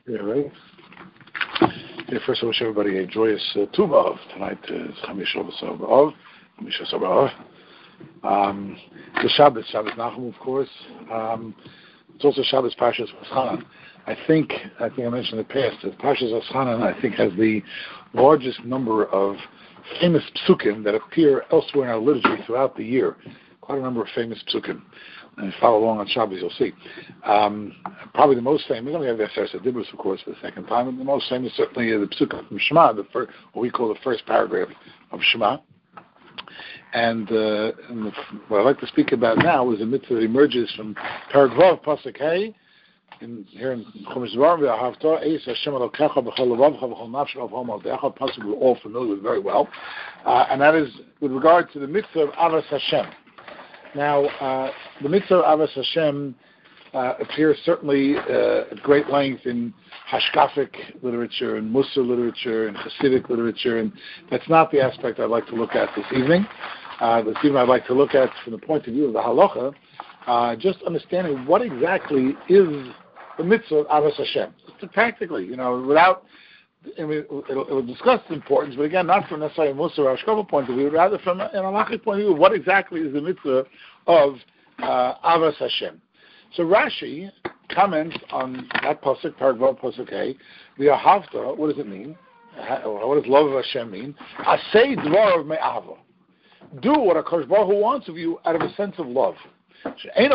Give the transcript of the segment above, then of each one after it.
Yeah, right. Yeah, first I wish everybody a joyous Tu B'Av. Tonight is Chamisha B'Av. The Shabbos Nachum, of course. It's also Shabbos Parshas Vaschanan. I think I mentioned in the past that Parshas Vaschanan, I think, has the largest number of famous psukim that appear elsewhere in our liturgy throughout the year. Quite a number of famous psukim. And if you follow along on Shabbos, you'll see. Probably the most famous, we have the Aseret Dibros, of course, for the second time, and the most famous certainly is the psukim from Shema, what we call the first paragraph of Shema. And what I'd like to speak about now is a mitzvah that emerges from Perek Vav, Pasuk Hey, here in Chumash Devarim, V'ahavta Eis Hashem Elokecha b'chol levavcha b'chol nafshecha b'chol maldecha, pasuk we're all familiar with very well, and that is with regard to the mitzvah of Avas Hashem. Now, the mitzvah of Avas Hashem appears certainly at great length in Hashkafic literature, and Musar literature, and Hasidic literature, and that's not the aspect I'd like to look at this evening. This evening I'd like to look at, from the point of view of the halacha, just understanding what exactly is the mitzvah of Avas Hashem. Just practically, without, it'll discuss its importance, but again, not from necessarily a Musar or Hashkafic point of view, rather from an halachic point of view, what exactly is the mitzvah of Avas Hashem. So Rashi comments on that pasuk, Perek Vav, pasuk Hey, V'ahavta. What does it mean? What does love of Hashem mean? Asay dvar of me'ava. Do what HaKadosh Baruch Hu wants of you out of a sense of love. Right?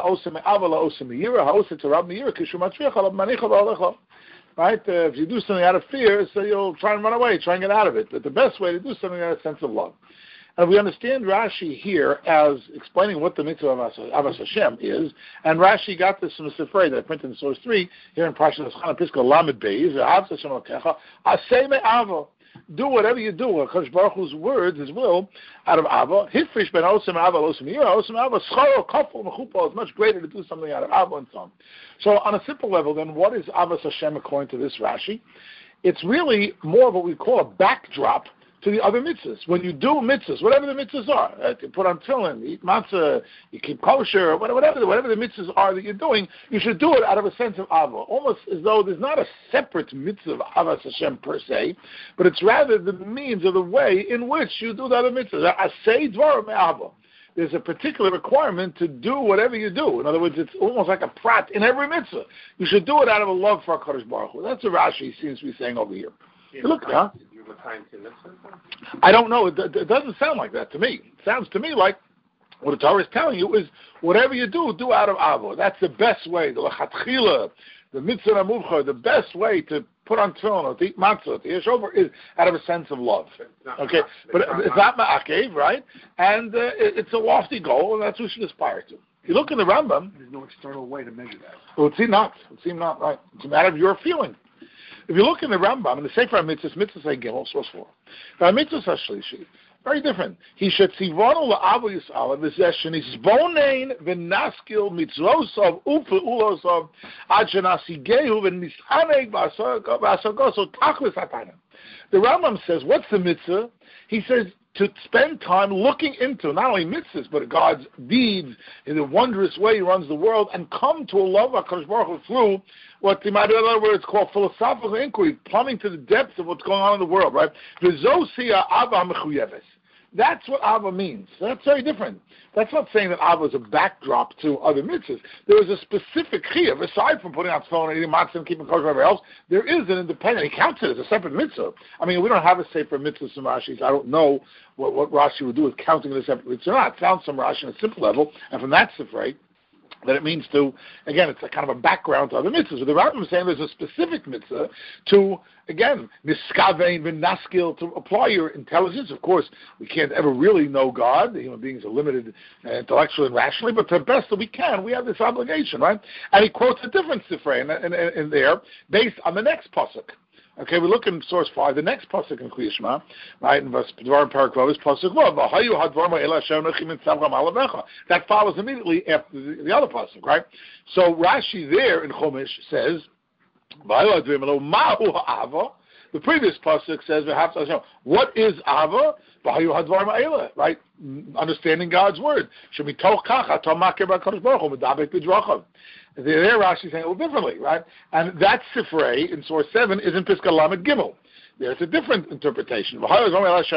If you do something out of fear, so you'll try and run away, try and get out of it. But the best way to do something out of a sense of love. And we understand Rashi here as explaining what the mitzvah of Avas Hashem is, and Rashi got this from the Sifrei that I printed in source 3 here in Parshas Vaschanan Pisco Lamed Beis. Avas Hashem Elokecha Asay me'ava. Do whatever you do, HaKadosh Baruch Hu's words, His will, out of Ava. Hifrish ben Osem Ava Osem Yira Osem Ava Scharo Kafel Mechupa is much greater to do something out of Ava and so on. So on a simple level, then, what is Avas Hashem according to this Rashi? It's really more of what we call a backdrop to the other mitzvahs. When you do mitzvahs, whatever the mitzvahs are, you put on tefillin, you eat matzah, you keep kosher, whatever the mitzvahs are that you're doing, you should do it out of a sense of ava, almost as though there's not a separate mitzvah of Avas Hashem per se, but it's rather the means or the way in which you do the other mitzvahs. Asay dvar me'ava. There's a particular requirement to do whatever you do. In other words, it's almost like a prat in every mitzvah. You should do it out of a love for HaKadosh Baruch Hu. That's what Rashi seems to be saying over here. Look, huh? I don't know. It doesn't sound like that to me. It sounds to me like what the Torah is telling you is whatever you do out of Avo. That's the best way. The Lachatchila, the Mitzvah Amuvcha, the best way to put on tefillin or to eat matzah, to eat shofar, is out of a sense of love. Okay, but it's not ma'akev, right? And it's a lofty goal, and that's what we should aspire to. If you look in the Rambam, there's no external way to measure that. Well, it seems not, right? It's a matter of your feeling. If you look in the Rambam, in the Sefer HaMitzvos, Mitzvahs Gimel, source 4, Mitzvahs HaShlishi, very different. He should tzivonu la'avu yis'ala v'zeh shenisbonein v'naskil mitzvosov u'pe'ulosov ad shenasigehu v'nisaneg v'asagoso tachlis hatana. The Rambam says, what's the mitzvah? He says, to spend time looking into not only mitzvahs, but God's deeds in the wondrous way He runs the world, and come to a love of HaKadosh Baruch Hu through what in other words called philosophical inquiry, plumbing to the depths of what's going on in the world, right? That's what Ava means. That's very different. That's not saying that Ava is a backdrop to other mitzvahs. There is a specific chiyuv, aside from putting out tefillin and eating matzah and keeping kosher whatever else, there is an independent, he counts it as a separate mitzvah. I mean, we don't have a sefer mitzvah from Rashi, so I don't know what Rashi would do with counting it as a separate mitzvah or not. It sounds some Rashi on a simple level, and from that sefer, that it means to, again, it's a kind of a background to other mitzvahs. But the Rambam is saying there's a specific mitzvah to, again, niskavein v'naskil, to apply your intelligence. Of course, we can't ever really know God. The human beings are limited intellectually and rationally, but to the best that we can, we have this obligation, right? And he quotes a different sefer in there, based on the next pasuk. Okay, we look in source 5, the next pasuk in Kriya Shema, right, in verse Dvarim Perek Vav is pasuk Vav. That follows immediately after the other pasuk, right? So Rashi there in Chumash says, the previous pasuk says, what is Ava? Right? There Rashi is saying it a little differently, right? And that Sifrei in source 7 is in Piska Lamed Gimel. There's a different interpretation. Rabbi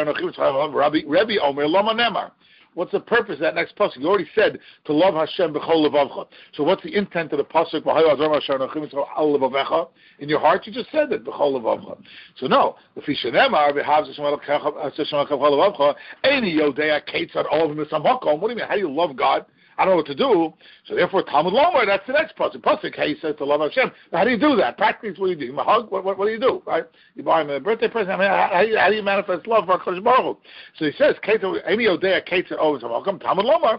Omer Lama Nemar. What's the purpose of that next pasuk? You already said to love Hashem b'chol levavcha. So what's the intent of the pasuk? In your heart, you just said it b'chol levavcha. So no, the fishanemar v'havz Hashem b'chol levavcha. Any yodea ketzad olav misamhakom. What do you mean? How do you love God? I don't know what to do. So therefore, Talmud Lomar, that's the next pasuk. Pasuk, he says to love Hashem. Now, how do you do that? Practically, what do you do? You hug? What do you do? Right? You buy him a birthday present. I mean, how do you manifest love for HaKadosh Baruch Hu? So he says, Amy Odea, Ketzah, always welcome. Talmud Lomar.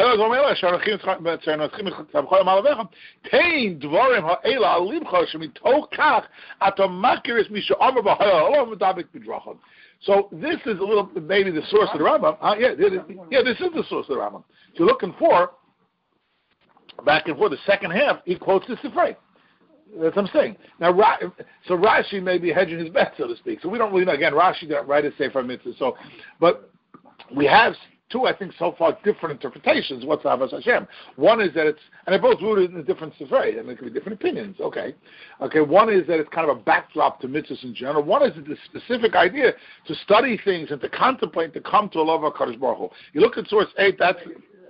Tein dvarim ha'ela alimcha shemitoch kach atam makiris misha amar b'hayah olav medabik b'dracham. So this is a little, maybe the source of the Rambam. This is the source of the Rambam. If you're looking for, back and forth, the second half, he quotes this Sifrei. That's what I'm saying. Now, so Rashi may be hedging his bet, so to speak. So we don't really know. Again, Rashi didn't write a Sefer Mitzvah. So, but we have two, I think, so far different interpretations. What's Ahavas Hashem? One is that it's, and they're both rooted in a different Sifrei, and there could be different opinions. Okay. One is that it's kind of a backdrop to mitzvahs in general. One is the specific idea to study things and to contemplate, to come to a love of HaKadosh Baruch Hu. You look at source 8. That's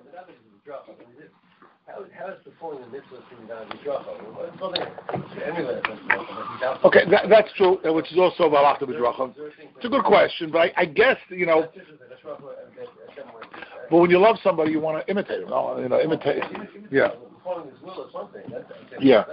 how is performing the mitzvah thing down the okay, that's true, which is also Balach B'drachim. It's a good question, but I guess, but when you love somebody, you want to imitate him. Imitate. Yeah. Yeah.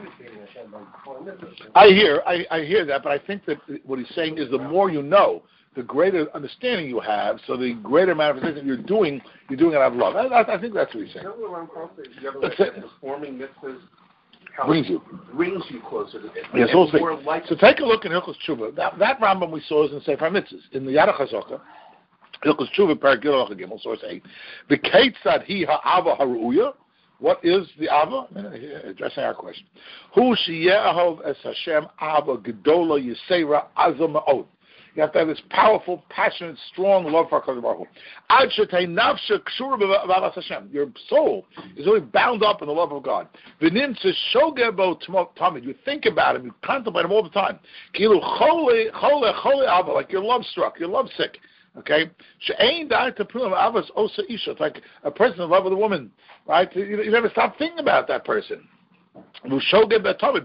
I hear that, but I think that what he's saying is the more you know, the greater understanding you have, so the greater manifestation you're doing it out of love. I think that's what he's saying. Performing mitzvahs brings you closer to it. Yes, we'll see. So take a look in Hilchos Tshuva. That Rambam we saw is in Sefer Mitzvahs. In the Yad HaChazaka, Hilchos Tshuva, Perek Gimel Gimel, source 8. V'keitzad hi ha'ava haruya. What is the Ava? Addressing our question. Hu sheyehov es Hashem Ava gedola yisera azam ma'od. You have to have this powerful, passionate, strong love for HaKadosh Baruch Hu. Ad shetei nafsha kshura b'avas Hashem. Your soul is really bound up in the love of God. V'nim tzeshogeh bo tamid. You think about him, you contemplate him all the time. Kilu chole ava, like you're love struck, you're love sick. Okay, she'ein dai tepulam avas osa isha. It's like a person in love with a woman, right? You never stop thinking about that person. Okay,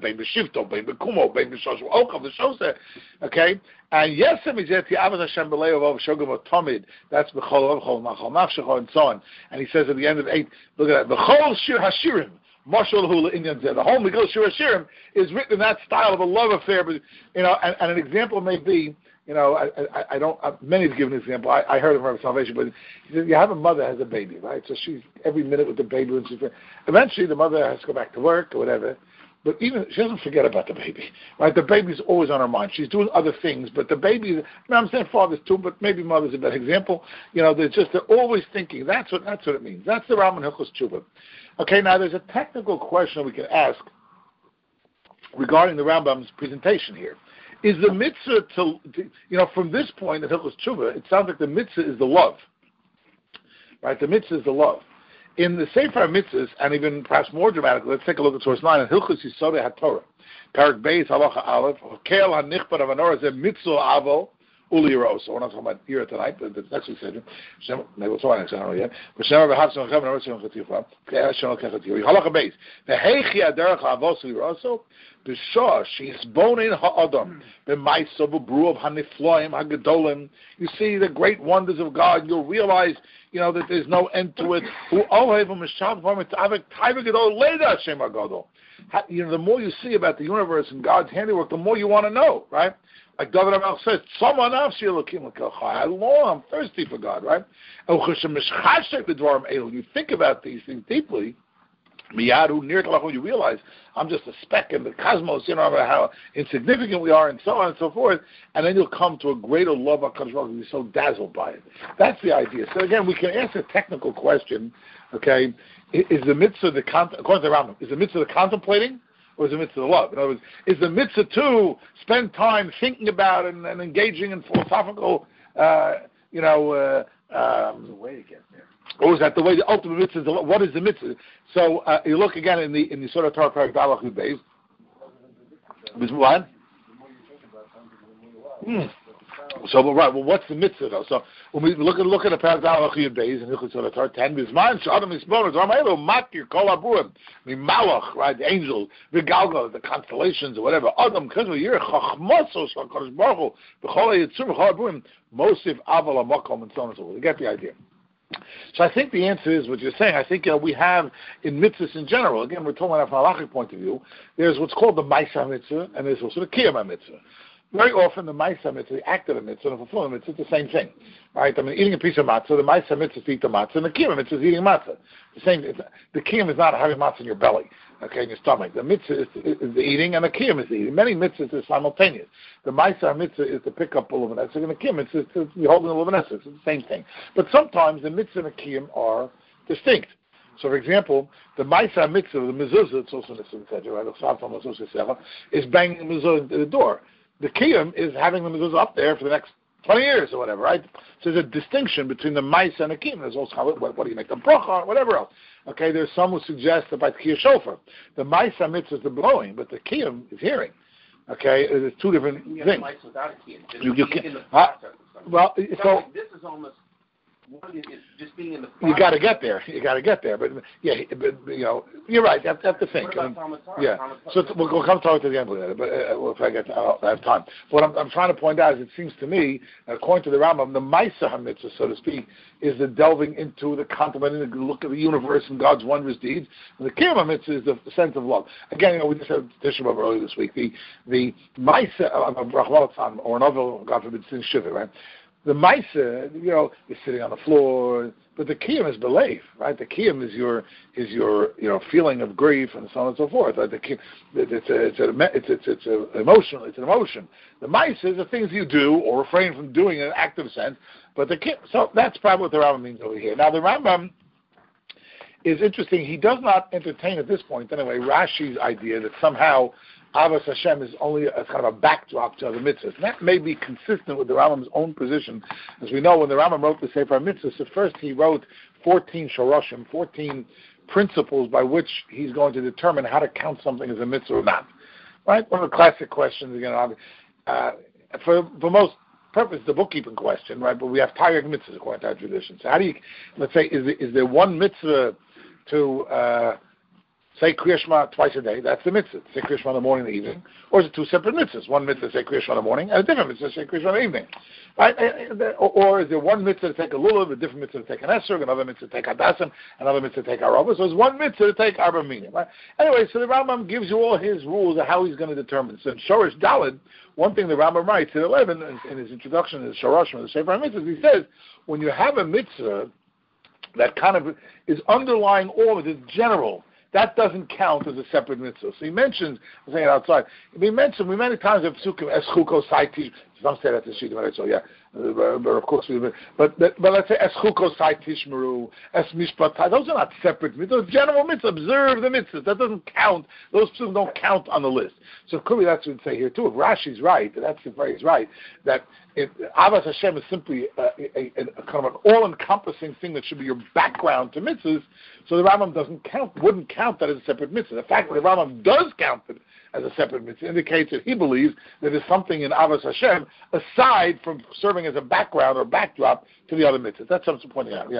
and yes, that's and so on. And he says at the end of 8, look at that, the whole Shir Hashirim, the whole Megillah Shir Hashirim is written in that style of a love affair. But and an example may be, I don't. Many have given an example. I heard of her salvation, but you have a mother has a baby, right? So she's every minute with the baby, and eventually the mother has to go back to work or whatever. But even she doesn't forget about the baby, right? The baby's always on her mind. She's doing other things, but the baby. I'm saying fathers too, but maybe mothers a better example. They're always thinking. That's what it means. That's the Rambam Hilchos Tshuva. Okay, now there's a technical question we can ask regarding the Rambam's presentation here. Is the mitzvah from this point in Hilchos Tshuva, it sounds like the mitzvah is the love, right? The mitzvah is the love. In the Sefer Mitzvahs, and even perhaps more dramatically, let's take a look at source 9 in Hilchos Yisodei HaTorah. Parak Beis Halacha Aleph, Kel HaNichbar of Anor is a mitzvah avo uli yiro. So we're not talking about here tonight, but that's next week's session. Maybe we'll talk next time, I don't know yet. B'Shem HaVahavsim HaChem and HaRosh HaChem Halacha Beis. V'heichi Aderech HaAvos uli yiro. B'shah she'isbonin ha'adam b'maiso b'bruav hanifloim ha'gedolim. You see the great wonders of God. You'll realize, that there's no end to it. The more you see about the universe and God's handiwork, the more you want to know, right? Like David HaMelech says, I'm thirsty for God, right? You think about these things deeply, you realize I'm just a speck in the cosmos, how insignificant we are, and so on and so forth, and then you'll come to a greater love of HaKadosh Baruch Hu. You're so dazzled by it. That's the idea. So again, we can ask a technical question, okay, is the mitzvah according to the Rambam, is the mitzvah the contemplating, or is the mitzvah the love? In other words, is the mitzvah to spend time thinking about and engaging in philosophical, there's a way to get there. Or is that the way the ultimate mitzvah is? What is the mitzvah? So you look again in the sort of Torah Parak Dalach Yud Beis. What? So, right, well, what's the mitzvah though? So, when we look at the Parak Dalach Yud Beis and Hilchos Torah Torah 10, Bizman Shadam Yisbonos Ramayelo Makir Kol Aburim, Malach, right, the angels, Vigalga, the constellations or whatever. Adam Kazma Yir Chachmasos HaKadosh Baruch Hu B'Chol Yitzur B'Chol Aburim Mosif Aval HaMakom and so on and so forth. You get the idea. So I think the answer is what you're saying. I think we have in mitzvahs in general, again, we're talking about from a halachic point of view, there's what's called the Maisa mitzvah, and there's also the Kiyama mitzvah. Very often the Maisa mitzvah, the act of the mitzvah, and the fulfillment mitzvah, it's the same thing. Right? I mean, eating a piece of matzah, the Maisa mitzvah is to eat the matzah, and the Kiyama mitzvah is eating matzah. The same. The Kiyam is not having matzah in your belly, okay, in your stomach. The mitzvah is the eating, and the Kiyam is the eating. Many mitzvahs are simultaneous. The Maisa mitzvah is to pick up a luminescence, and the Kiyam mitzvah is to be holding a luminescence. It's the same thing. But sometimes the mitzvah and the Kiyam are distinct. So, for example, the Maisa mitzvah, the mezuzah, it's also mitzvah, right? Is banging the mezuzah into the door. The Kiyam is having the mezuzah up there for the next 20 years or whatever, right? So there's a distinction between the Maisa and the Kiyam. There's also, what do you make the bracha on, whatever else. Okay, there's some who suggest that by Tkiyah Shofar, the Maisa mitzvah is the blowing, but the Kiyam is hearing. Okay, there's two different things. Mitzvah without a Kiyam. You can, well, so this is almost just being in the you got to get there. But yeah, but, you're right. You have to think. What about yeah. So we'll come talk to the end of it. But if I have time. What I'm trying to point out is, it seems to me, according to the Rambam, the Maisa mitzvah, so to speak, is the delving into the contemplating, the look at the universe and God's wondrous deeds. And the Kiyama mitzvah is the sense of love. Again, we just had Tisha B'Av earlier this week. The Maisa of Rachmana or another, God forbid, sin Shiva, right? The Maisa, is sitting on the floor, but the Kiyam is belief, right? The Kiyam is your feeling of grief and so on and so forth. Right? The Kiyam, it's an emotion. The Maisa is the things you do or refrain from doing in an active sense. But the Kiyam, so that's probably what the Rambam means over here. Now the Rambam is interesting. He does not entertain at this point, anyway, Rashi's idea that somehow Avos Hashem is only a kind of a backdrop to other mitzvahs. And that may be consistent with the Rambam's own position. As we know, when the Rambam wrote the Sefer Mitzvahs, at first he wrote 14 shoroshim, 14 principles by which he's going to determine how to count something as a mitzvah or not. Right? One of the classic questions, again, for most purpose, the bookkeeping question, right? But we have Taryag mitzvahs according to our tradition. So how do you, let's say, is there one mitzvah to say Kriya Shema twice a day? That's the mitzvah. Say Kriya Shema in the morning and the evening. Or is it two separate mitzvahs? One mitzvah to say Kriya Shema in the morning, and a different mitzvah to say Kriya Shema in the evening. Right? Or is there one mitzvah to take a lulav, a different mitzvah to take an esrog, another mitzvah to take hadasim, another mitzvah to take arava? So it's one mitzvah to take arba minim. Right? Anyway, so the Rambam gives you all his rules of how he's going to determine. So in Shorish Daled, one thing the Rambam writes in 11, in his introduction to the Shoroshim, the Sefer HaMitzvahs, he says, when you have a mitzvah that kind of is underlying all of it, it's general, that doesn't count as a separate mitzvah. So he mentions, I'm saying it outside, we many times have psukim, eschuko saitish, some say that's a shita, so yeah, but of course, but let's say eschuko saitish meru, es mishpat, those are not separate mitzvahs, those general mitzvahs, observe the mitzvahs, that doesn't count, those psukim don't count on the list. So clearly that's what we say here too. If Rashi's right, that's the phrase right, that Avos Hashem is simply a kind of an all-encompassing thing that should be your background to mitzvahs, so the Rambam wouldn't count that as a separate mitzvah. The fact that the Rambam does count it as a separate mitzvah indicates that he believes that there's something in Avos Hashem aside from serving as a background or backdrop to the other mitzvahs. That's what I'm pointing out. Yeah.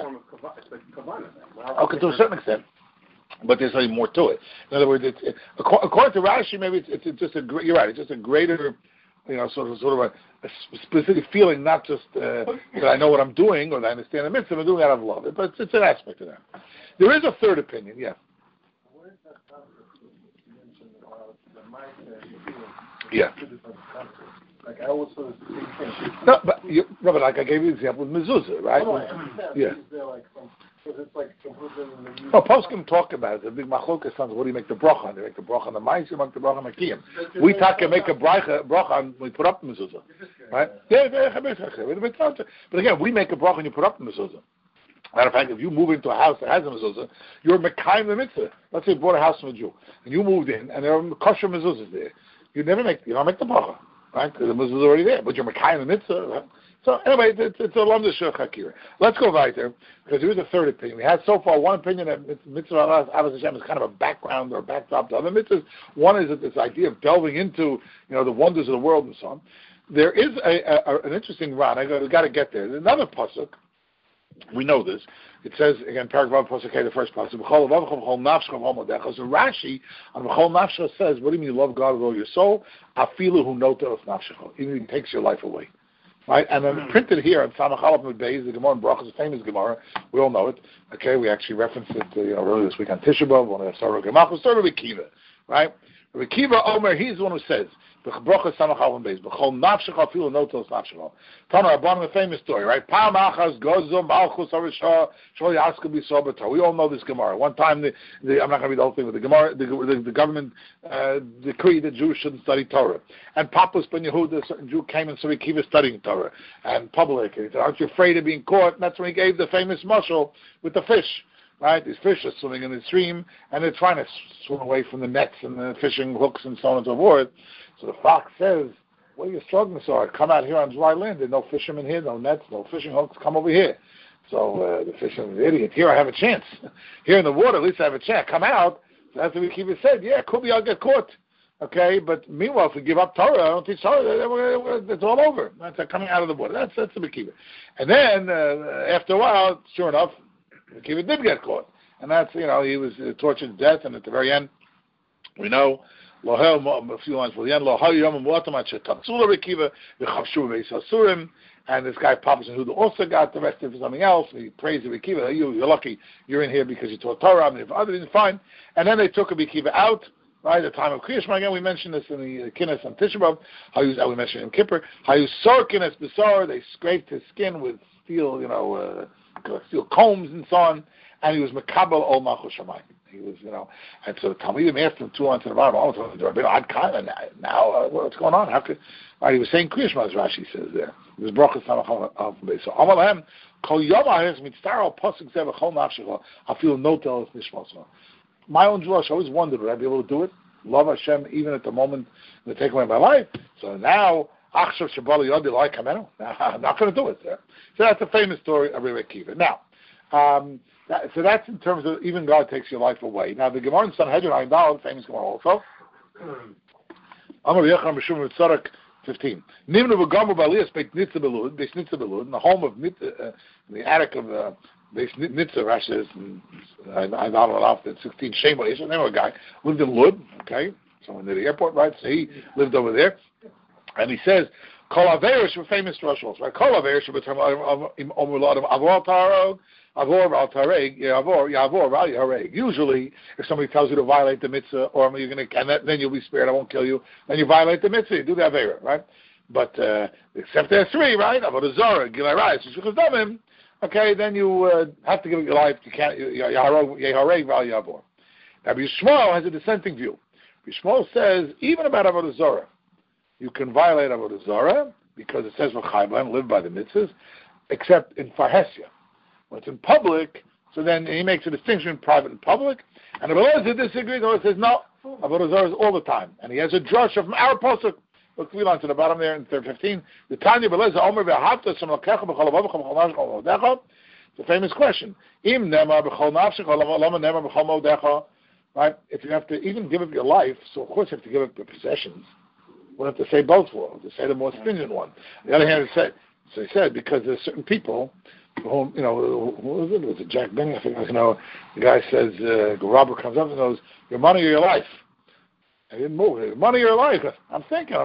Okay, to a certain extent. But there's really more to it. In other words, according to Rashi, maybe it's just you're right, it's just a greater, sort of a specific feeling, not just that I know what I'm doing or that I understand the mitzvah, I'm doing that out of love. But it's an aspect of that. There is a third opinion, yeah. Where is that concept you mentioned the mindset? Yeah. Like I always thought it's the same thing. No, but like I gave you the example with mezuzah, right? Yeah. Is there like some? Because it's like no, poskim talk about it. The big machlokas on what do you make the bracha on? Do you make the bracha on the mais, you make the bracha on the kiyam. We make a bracha on we put up the mezuzah, right? Yeah, but again, we make a bracha and you put up the mezuzah. Matter of fact, if you move into a house that has a mezuzah, you're mekayim the mitzvah. Let's say you bought a house from a Jew and you moved in and there are kosher mezuzahs there. You don't make the bracha. right? Because the mitzvah is already there, but you're Mekayim the mitzvah. Right? So anyway, it's a Lamda Shechakir. Let's go right there, because there is a third opinion. We had so far one opinion that mitzvah Avos Hashem is kind of a background or backdrop to other mitzvahs. One is that this idea of delving into the wonders of the world and so on. There is an interesting run. I got to get there. There's another pasuk. We know this. It says again, Paragraph Pasuk, the first pasuk. So Rashi on V'chol Nafshecha says, "What do you mean you love God with all your soul? Afilu hu notelos nafshecha. Even he takes your life away." Right, and then printed here on Samach Aleph Mud Beis, the Gemara in Brachos, a famous Gemara. We all know it. Okay, we actually referenced it earlier this week on Tisha B'Av. One of the Sarah Gemachos, Sarah Rabbi Kiva, right? Rabbi Kiva Omer, he's the one who says, "Brachos Samach Aleph Mud Beis, B'chol Nafshecha Afilu Notelos Nafshecha." Tana Rabban, the famous story, right? Pam Achas Gozum Malchus Arisha Shol Yaskal B'Sor B'Tor. We all know this Gemara. One time, I'm not going to read the whole thing, but the Gemara, the government decreed that Jews shouldn't study Torah. And Papas Ben Yehuda, a certain Jew, came and saw Rabbi Kiva studying Torah and public. And he said, "Aren't you afraid of being caught?" And that's when he gave the famous mashal with the fish. Right, these fish are swimming in the stream, and they're trying to swim away from the nets and the fishing hooks and so on and so forth. So the fox says, "What are you struggling so? Come out here on dry land. There's no fishermen here, no nets, no fishing hooks. Come over here." So the fisherman's an idiot. "Here I have a chance. Here in the water, at least I have a chance. Come out." So that's what Kiva said. "Yeah, could be I'll get caught. Okay, but meanwhile, if we give up Torah, I don't teach Torah, it's all over." That's coming out of the water. That's the Kiva. And then after a while, sure enough, Kiva did get caught, and that's he was tortured to death, and at the very end, we know a few lines for the end. And this guy Papas and Huda also got arrested for something else. And he praised Rabbi Kiva. You're lucky you're in here because you taught Torah. And if others didn't, fine. And then they took Rabbi Kiva out. Right, at the time of Kriya Shema, again, we mentioned this in the Kinnis on Tisha B'Av. How we mentioned in Kippur. How you sore Kinnis B'Sar. They scraped his skin with steel, steel combs and so on, and he was Mekabel Ol Malchus Shamayim. He was, and so the Talmidim asked him 2 months in the bottom, now what's going on? How could, right, he was saying Kriya Shema, as Rashi says there. It was Brachos Samach Aleph Beis. So Amalhem, Kol Yom HaHaretz Mitztaro Pasuk Zeh V'chol Nafshecha Afilu Notelos Nishmoso. My own Jewish, I always wondered, would I be able to do it? Love Hashem even at the moment they take away my life. So now, Achshav Shabbat Yodi Lai Kamenu. I'm not going to do it. So that's a famous story of Rabbi Kiva. Now, so that's in terms of even God takes your life away. Now, the Gemara in Sanhedrin, Ayin famous Gemara also. Amar Yechon B'Shum Tzarek 15. Nimnu V'Gamu B'Aliyas Beit Nitza Belud, Beis Nitza Belud, in the home of the attic of Beis Nitza, Rashi says, I don't know if 16 Shema is the name of a guy, lived in Lud, okay, somewhere near the airport, right? So he lived over there. And he says, Kol Averish were famous Roshals, right? Kol Averish were Avor Tarog, Avor Al Tareg, Yavor Al Yareg. Usually, if somebody tells you to violate the mitzvah, or you're going to, then you'll be spared, I won't kill you, then you violate the mitzvah, you do the Avera, right? But, except there's 3, right? Avor Zara, Gilai Rais, Shukazamim, okay, then you have to give up your life, you can't, Yehareg Val Yavor. Now, Yishmael has a dissenting view. Yishmael says, even about Avodah Zarah, you can violate Avodah Zarah because it says v'chayban, live by the mitzvahs, except in Farhesia. When it's in public, so then he makes a distinction in private and public. And if Eliezer disagrees, Eliezer says no, Avodah Zarah is all the time. And he has a drush from our pasuk. Look 3 lines to the bottom there in 15. The Tanya Eliezer Omer v'havta some lakecha b'chol avav b'chol nafshecha b'chol modecha. It's a famous question. Im nemar b'chol nafshecha lama nemar b'chol modecha. Right? If you have to even give up your life, so of course you have to give up your possessions. We'll have to say both worlds, to say the more stringent one. On the other hand, he said, because there's certain people who, who was it? Was it Jack Benny? I think, the guy says, the robber comes up and goes, your money or your life? I didn't move. Money or your life? I'm thinking.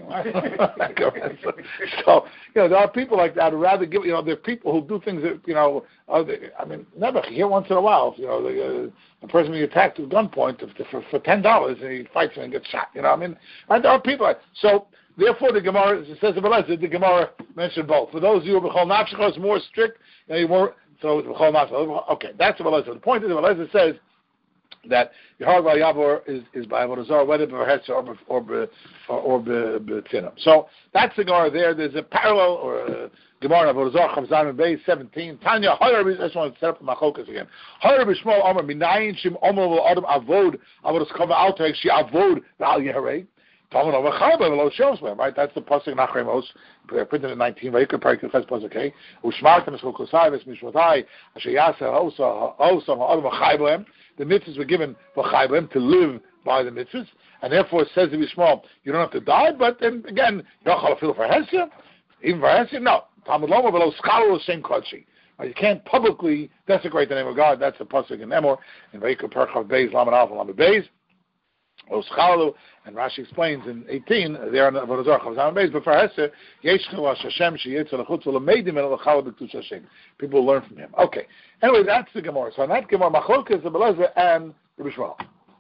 So, there are people like that who rather give, there are people who do things that, never, here once in a while, the person being attacked with gunpoint for $10 and he fights and gets shot, and there are people like, so, therefore the Gemara, it says the Gemara mentioned both. For those of you who B'chol Nafshecha is more strict, so B'chol Nafshecha, okay, that's what Eliezer. The point is, Eliezer says, that Yehareg Val Yavor is by Avodah Zarah, whether b'Heretz or b'Tinam. So that's the Gemara there. There's a parallel or a Gemara in Avodah Zarah Chavzan and Beis 17. Tanya Hayar. I just want to set up the Machokas again. Hayar b'Shmuel Omer Minayin Shim Omer Adam Avod Avodas Kavah Alter She Avod Val Yehareg. Right? That's the pasuk Nachrei Mos, printed in 19. Vayikra Parak Ches pasuk Hey. Ushmartem Eshkol Kosai Mishvotai Asher Yaseh Osam Ha'adam V'chai B'hem. The mitzvahs were given V'chai B'hem to live by the mitzvahs, and therefore it says to be small. You don't have to die, but then again, Yochal Afil for Hesia, even for Hesia, no. Talmud Loma V'lo Skalu Shem Kodshi. You can't publicly desecrate the name of God. That's the pasuk in Emor in Vayikra Parak Beis Lamed Aleph Lamed Beis. And Rashi explains in 18 there on the Avodah Zarah. But for Hesed, people learn from him. Okay. Anyway, that's the Gemara. So on that Gemara, Machlokes the Belezer and the Bishmal.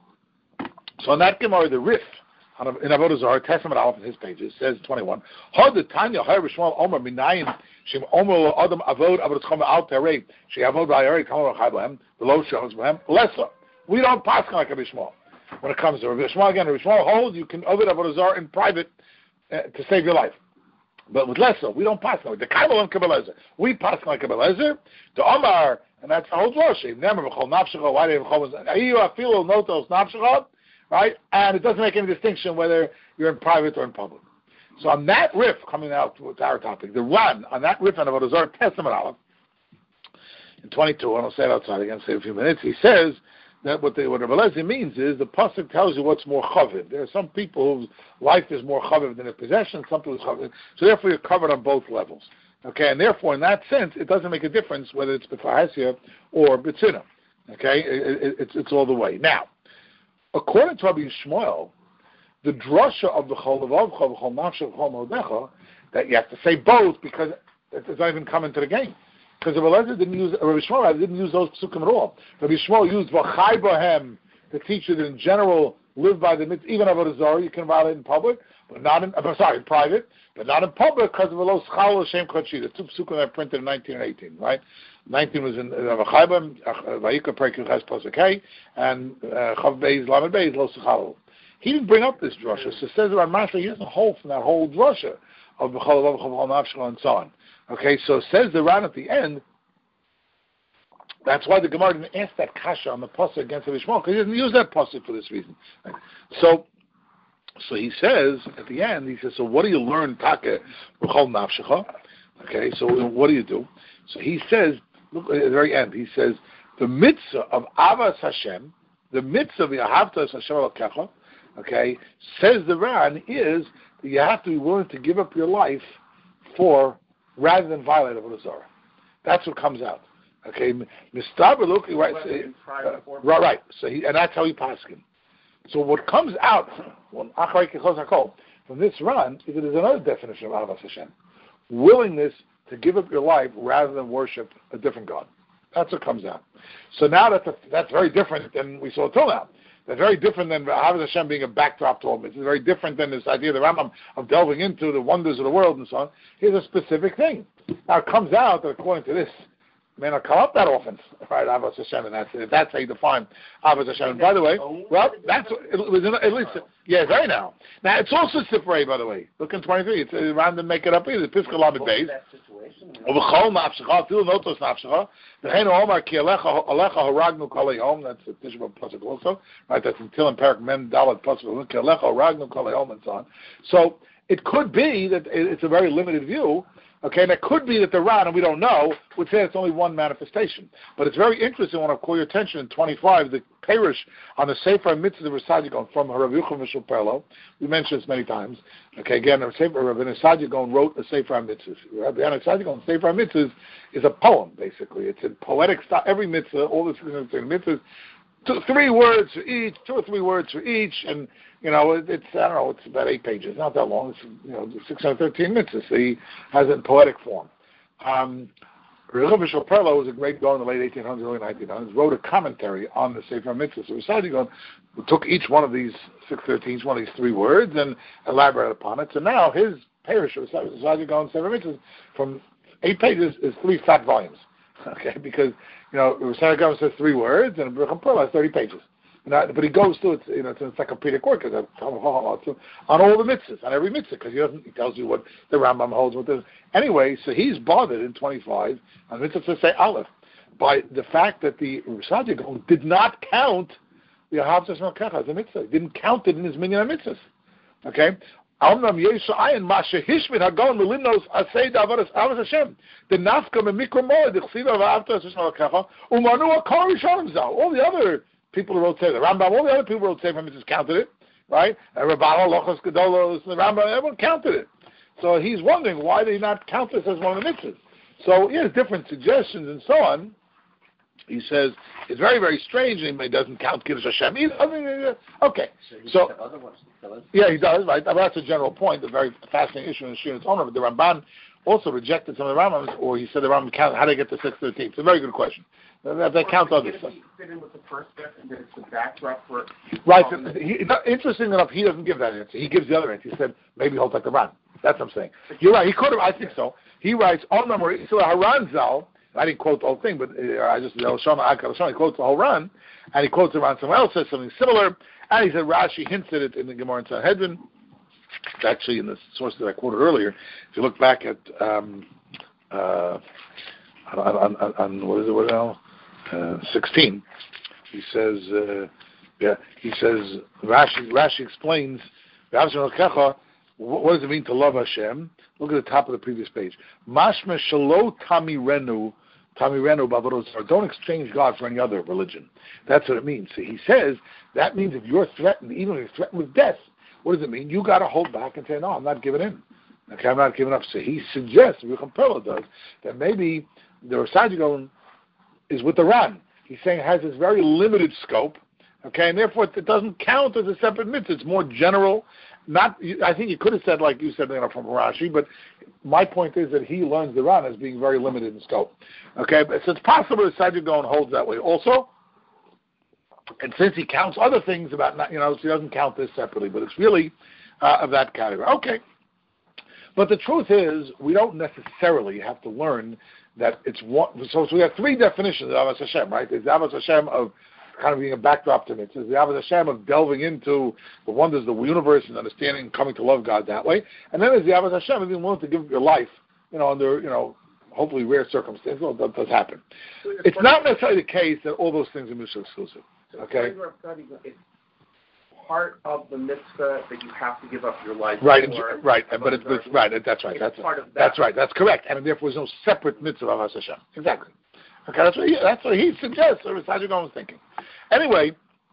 So on that Gemara, the Rif in Avodah Zarah, Testament Aleph in his pages says 21. Had the Tanya Hay Bishmal Omer Minayin Shem Omer Adam Avod Avodah Chama Al Terei She Avod Vayarei Kamal Chayblem Below Shows Behem Lesser. We don't pass like a Bishmal. When it comes to Rabbi Shmuel, again, Rabbi Shmuel holds you can ovid avodah zarah in private to save your life. But with lesser, we don't pass like the Kaibel and Kabbalah. We pass like Kabbalah. The Omar, and that's the whole Roshi. Never b'chol nafshecha. Why do you b'chol? Afilu notos nafshecha, right? And it doesn't make any distinction whether you're in private or in public. So on that riff, coming out with our topic, the one on that riff on avodah zarah Testament Aleph in 22. And I'll say it outside again. Say a few minutes. He says that what Rabbi Lezer means is the pasuk tells you what's more chaviv. There are some people whose life is more chaviv than their possession. Some people's chaviv. So therefore, you're covered on both levels. Okay, and therefore, in that sense, it doesn't make a difference whether it's b'fahasia or b'tzina. Okay, it's all the way. Now, according to Rabbi Shmuel, the drasha of the chol levavcha v'chol nafshecha v'chol modecha, that you have to say both because it's not even coming to the game. Because Rabbi Shmuel didn't use those psukim at all. Rabbi Shmuel used v'chai b'hem to teach you that in general live by the mitzvah. Even avodah zarah you can violate in public, but not in in private, but not in public because of the lo schal l'shem kodshi. The two psukim are printed in 19 and 18, right? 19 was in v'chai b'hem vayikra perek ches pasuk hey, and chav beis lamed beis lo schal. He didn't bring up this drasha. So it says around Masha he doesn't hold from that whole drasha of b'chol v'chol nafshel and so on. Okay, so it says the Ran at the end. That's why the Gemara didn't ask that kasha on the pasuk against Rabbi Shmuel, because he didn't use that pasuk for this reason. So he says at the end, he says, so what do you learn, Taka b'chol nafshecha? Okay, so what do? So he says, look at the very end. He says the mitzvah of Avas Hashem, the mitzvah of Yahavta Hashem Elokecha. Okay, says the Ran is that you have to be willing to give up your life for rather than violate avodah zarah. That's what comes out. Okay, Mistaber look right. Right. So and that's how he passed him. So what comes out from this run is that there's another definition of Avas Hashem: willingness to give up your life rather than worship a different god. That's what comes out. So now that's very different than we saw till now. That's very different than Avas Hashem being a backdrop to all this. It's very different than this idea of the Rambam of delving into the wonders of the world and so on. Here's a specific thing. Now it comes out that according to this, may not come up that often, right? Avas Hashem, and that's how you define Avas Hashem. And by the way, well, that's it was at least very now. Now it's also separate, by the way. Look in 23. It's around to make it up either. Piscal Lamed Beis. Overchol nafshecha, fil notos nafshecha. V'chein Omar ki alecha haragnu kol hayom. That's the Tishba pasuk also, right? That's in Tilim Perak Mem Dalet pasuk. Ki alecha haragnu kol hayom and so on. So it could be that it's a very limited view. Okay, and it could be that the Ran, and we don't know, would say it's only one manifestation. But it's very interesting. I want to call your attention in 25, the Perish on the Sefer Mitzvah of Rasajigon from Rabbi Yochanan Mishal Perlo. We mentioned this many times. Okay, again, Rabbi Rasajigon wrote a Sefer Mitzvah. Rabbi Rasajigon, Sefer Mitzvah is a poem, basically. It's in poetic style. Every mitzvah, all the mitzvahs, 3 words for each, 2 or 3 words for each, and it's I don't know, it's about 8 pages, not that long. It's 613 mitzvahs. So he has it in poetic form. Rabbi Shmuel Perlo was a great guy in the late 1800s, early 1900s. Wrote a commentary on the Sefer Mitzvahs. So Rasajigon took each one of these 613, each one of these 3 words, and elaborated upon it. So now his parish of Rasajigon Sefer Mitzvahs from 8 pages is 3 fat volumes. Okay, because Rasajigon says 3 words, and Rabbi Perlo has 30 pages. But he goes through it's an encyclopedic work because on all the mitzvahs, on every mitzvah, because he tells you what the Rambam holds with this. Anyway, so he's bothered in 25 on mitzvah to say Aleph by the fact that the Rasajigon did not count the Ahavas Hashem Elokecha as a mitzvah. He didn't count it in his minyan mitzvahs. Okay? The nafka memikra moed dichsiva v'after Hashem Elokecha umanu akar rishonim zal. All the other people who wrote Sefer, the Rambam, all the other people who wrote Sefer Mitzvahs counted it, right? Rabbah, Lochos, Gedolos, the Rambam, everyone counted it. So he's wondering why they not count this as one of the mitzvahs. So he has different suggestions and so on. He says it's very, very strange, and he doesn't count Kiddush Hashem either. Okay, so yeah, he does, right? That's a general point, a very fascinating issue in the Shir its owner. But the Ramban also rejected some of the Rambams, or he said the Rambam count. How do they get to 613? It's a very good question. They count others. Fit in with the first step, and then it's the backdrop for. Right. Interesting enough, he doesn't give that answer. He gives the other answer. He said maybe he'll take the Ran. That's what I'm saying. You're right. He could have. I think so. He writes on memory. So Haran Zal. I didn't quote the whole thing, but I just he quotes the whole Ran, and he quotes the Ran. Someone else says something similar, and he said Rashi hints at it in the Gemara in Sanhedrin. It's actually in the source that I quoted earlier. If you look back at on what is it? What now? 16. He says, Rashi explains, what does it mean to love Hashem? Look at the top of the previous page. Mashma shalo tamirenu b'avodos. Don't exchange God for any other religion. That's what it means. So he says that means if you're threatened, even if you're threatened with death, what does it mean? You got to hold back and say, no, I'm not giving in. Okay, I'm not giving up. So he suggests, Rucham Perla does, that maybe the Rasajigon is with the Ran. He's saying it has this very limited scope, okay, and therefore it doesn't count as a separate mitzvah. It's more general. Not, I think you could have said, like you said, from Rashi, but my point is that he learns the Ran as being very limited in scope. Okay, so it's possible that Sajigon holds that way also. And since he counts other things about, so he doesn't count this separately, but it's really of that category. Okay. But the truth is, we don't necessarily have to learn that it's one. So we have three definitions of Avos Hashem, right? There's the Avos Hashem of kind of being a backdrop to it. There's the Avos Hashem of delving into the wonders of the universe and understanding and coming to love God that way. And then there's the Avos Hashem of being willing to give your life, under, hopefully rare circumstances. Well, that does happen. It's not necessarily the case that all those things are mutually exclusive. Okay? It's part of the mitzvah that you have to give up your life. Right, right. But it's right. That's right. That's part of that. That's right. That's correct. And therefore, there's no separate mitzvah of Avos Hashem. Exactly. Okay, that's what he suggests. Or Sajigon was thinking. Anyway,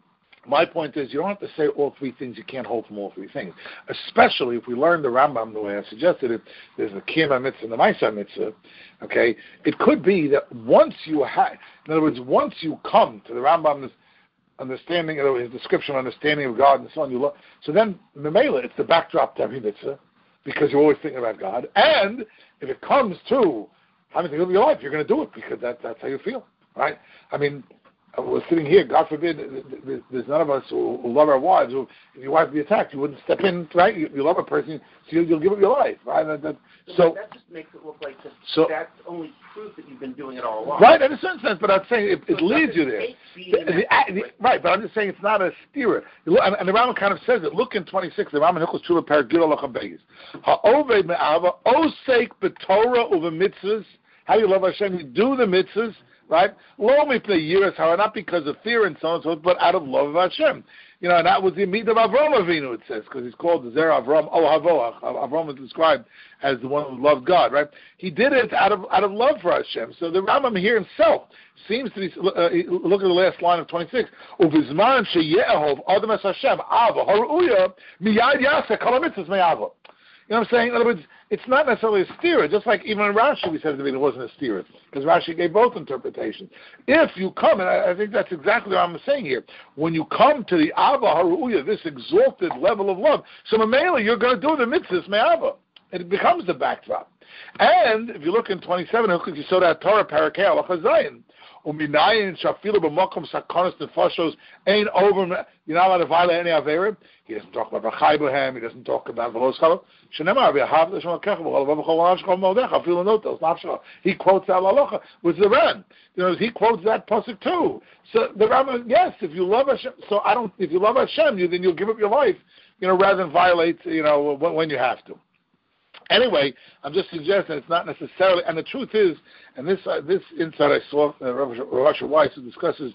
my point is, you don't have to say all three things. You can't hold from all three things. Especially if we learn the Rambam the way I suggested it. There's the Kiyama mitzvah and the Maisa mitzvah. Okay, it could be that once you in other words, once you come to the Rambam's understanding, his description, understanding of God, and so on. So then, Memela, it's the backdrop to every mitzvah, because you're always thinking about God. And if it comes to having to live your life, you're going to do it because that's how you feel, right? I mean, we're sitting here. God forbid, there's none of us who love our wives. Who, if your wife be attacked, you wouldn't step in, right? You love a person, so you'll give up your life, right? So that just makes it look like that's only proof that you've been doing it all along. Right, in a certain sense, but I'm saying it leads you there. Right, but I'm just saying it's not a steerer. And the Rambam kind of says it. Look in 26, the Rambam Hilchos Tshuva Perek Gidol Lachem Beis. Ha'oved me'ava osek b'Torah u'v'mitzvahs. How do you love Hashem? You do the mitzvahs, right? Lo mipnei yiras hara, not because of fear and so on and so forth, but out of love of Hashem. And that was the meat of Avram Avinu, it says, because he's called the Zer Avram, Avram is described as the one who loved God, right? He did it out of love for Hashem. So the Rambam here himself seems to be, look at the last line of 26, Uvizman sheye'ehov adam es Hashem, ava, haru'uya, miyad yaseh, kol ha-mitzvahs me'ava. You know what I'm saying? In other words, it's not necessarily a steerer. Just like even in Rashi, we said at the beginning it wasn't a steerer, because Rashi gave both interpretations. If you come, and I think that's exactly what I'm saying here, when you come to the Ava Haru'uya, this exalted level of love, so Mamela, you're going to do the mitzvahs me'ava. It becomes the backdrop. And if you look in 27, you saw that Torah Parakeh Halacha Zayin. Uminayin shafilu b'makom sakonis nefashos ain't over. You're not allowed to violate any avera. He doesn't talk about Rachai Bohem. He doesn't talk about Velos Chalov. Shenemar v'yahav l'shon kecha v'chol v'chol shkol modecha afilu notos nafshah. He quotes that halacha with the Ran. He quotes that pasuk too. So the Rambam, yes, if you love Hashem, if you love Hashem, then you'll give up your life, rather than violate, when you have to. Anyway, I'm just suggesting it's not necessarily, and the truth is, and this insight I saw, Rav Asher Weiss, who discusses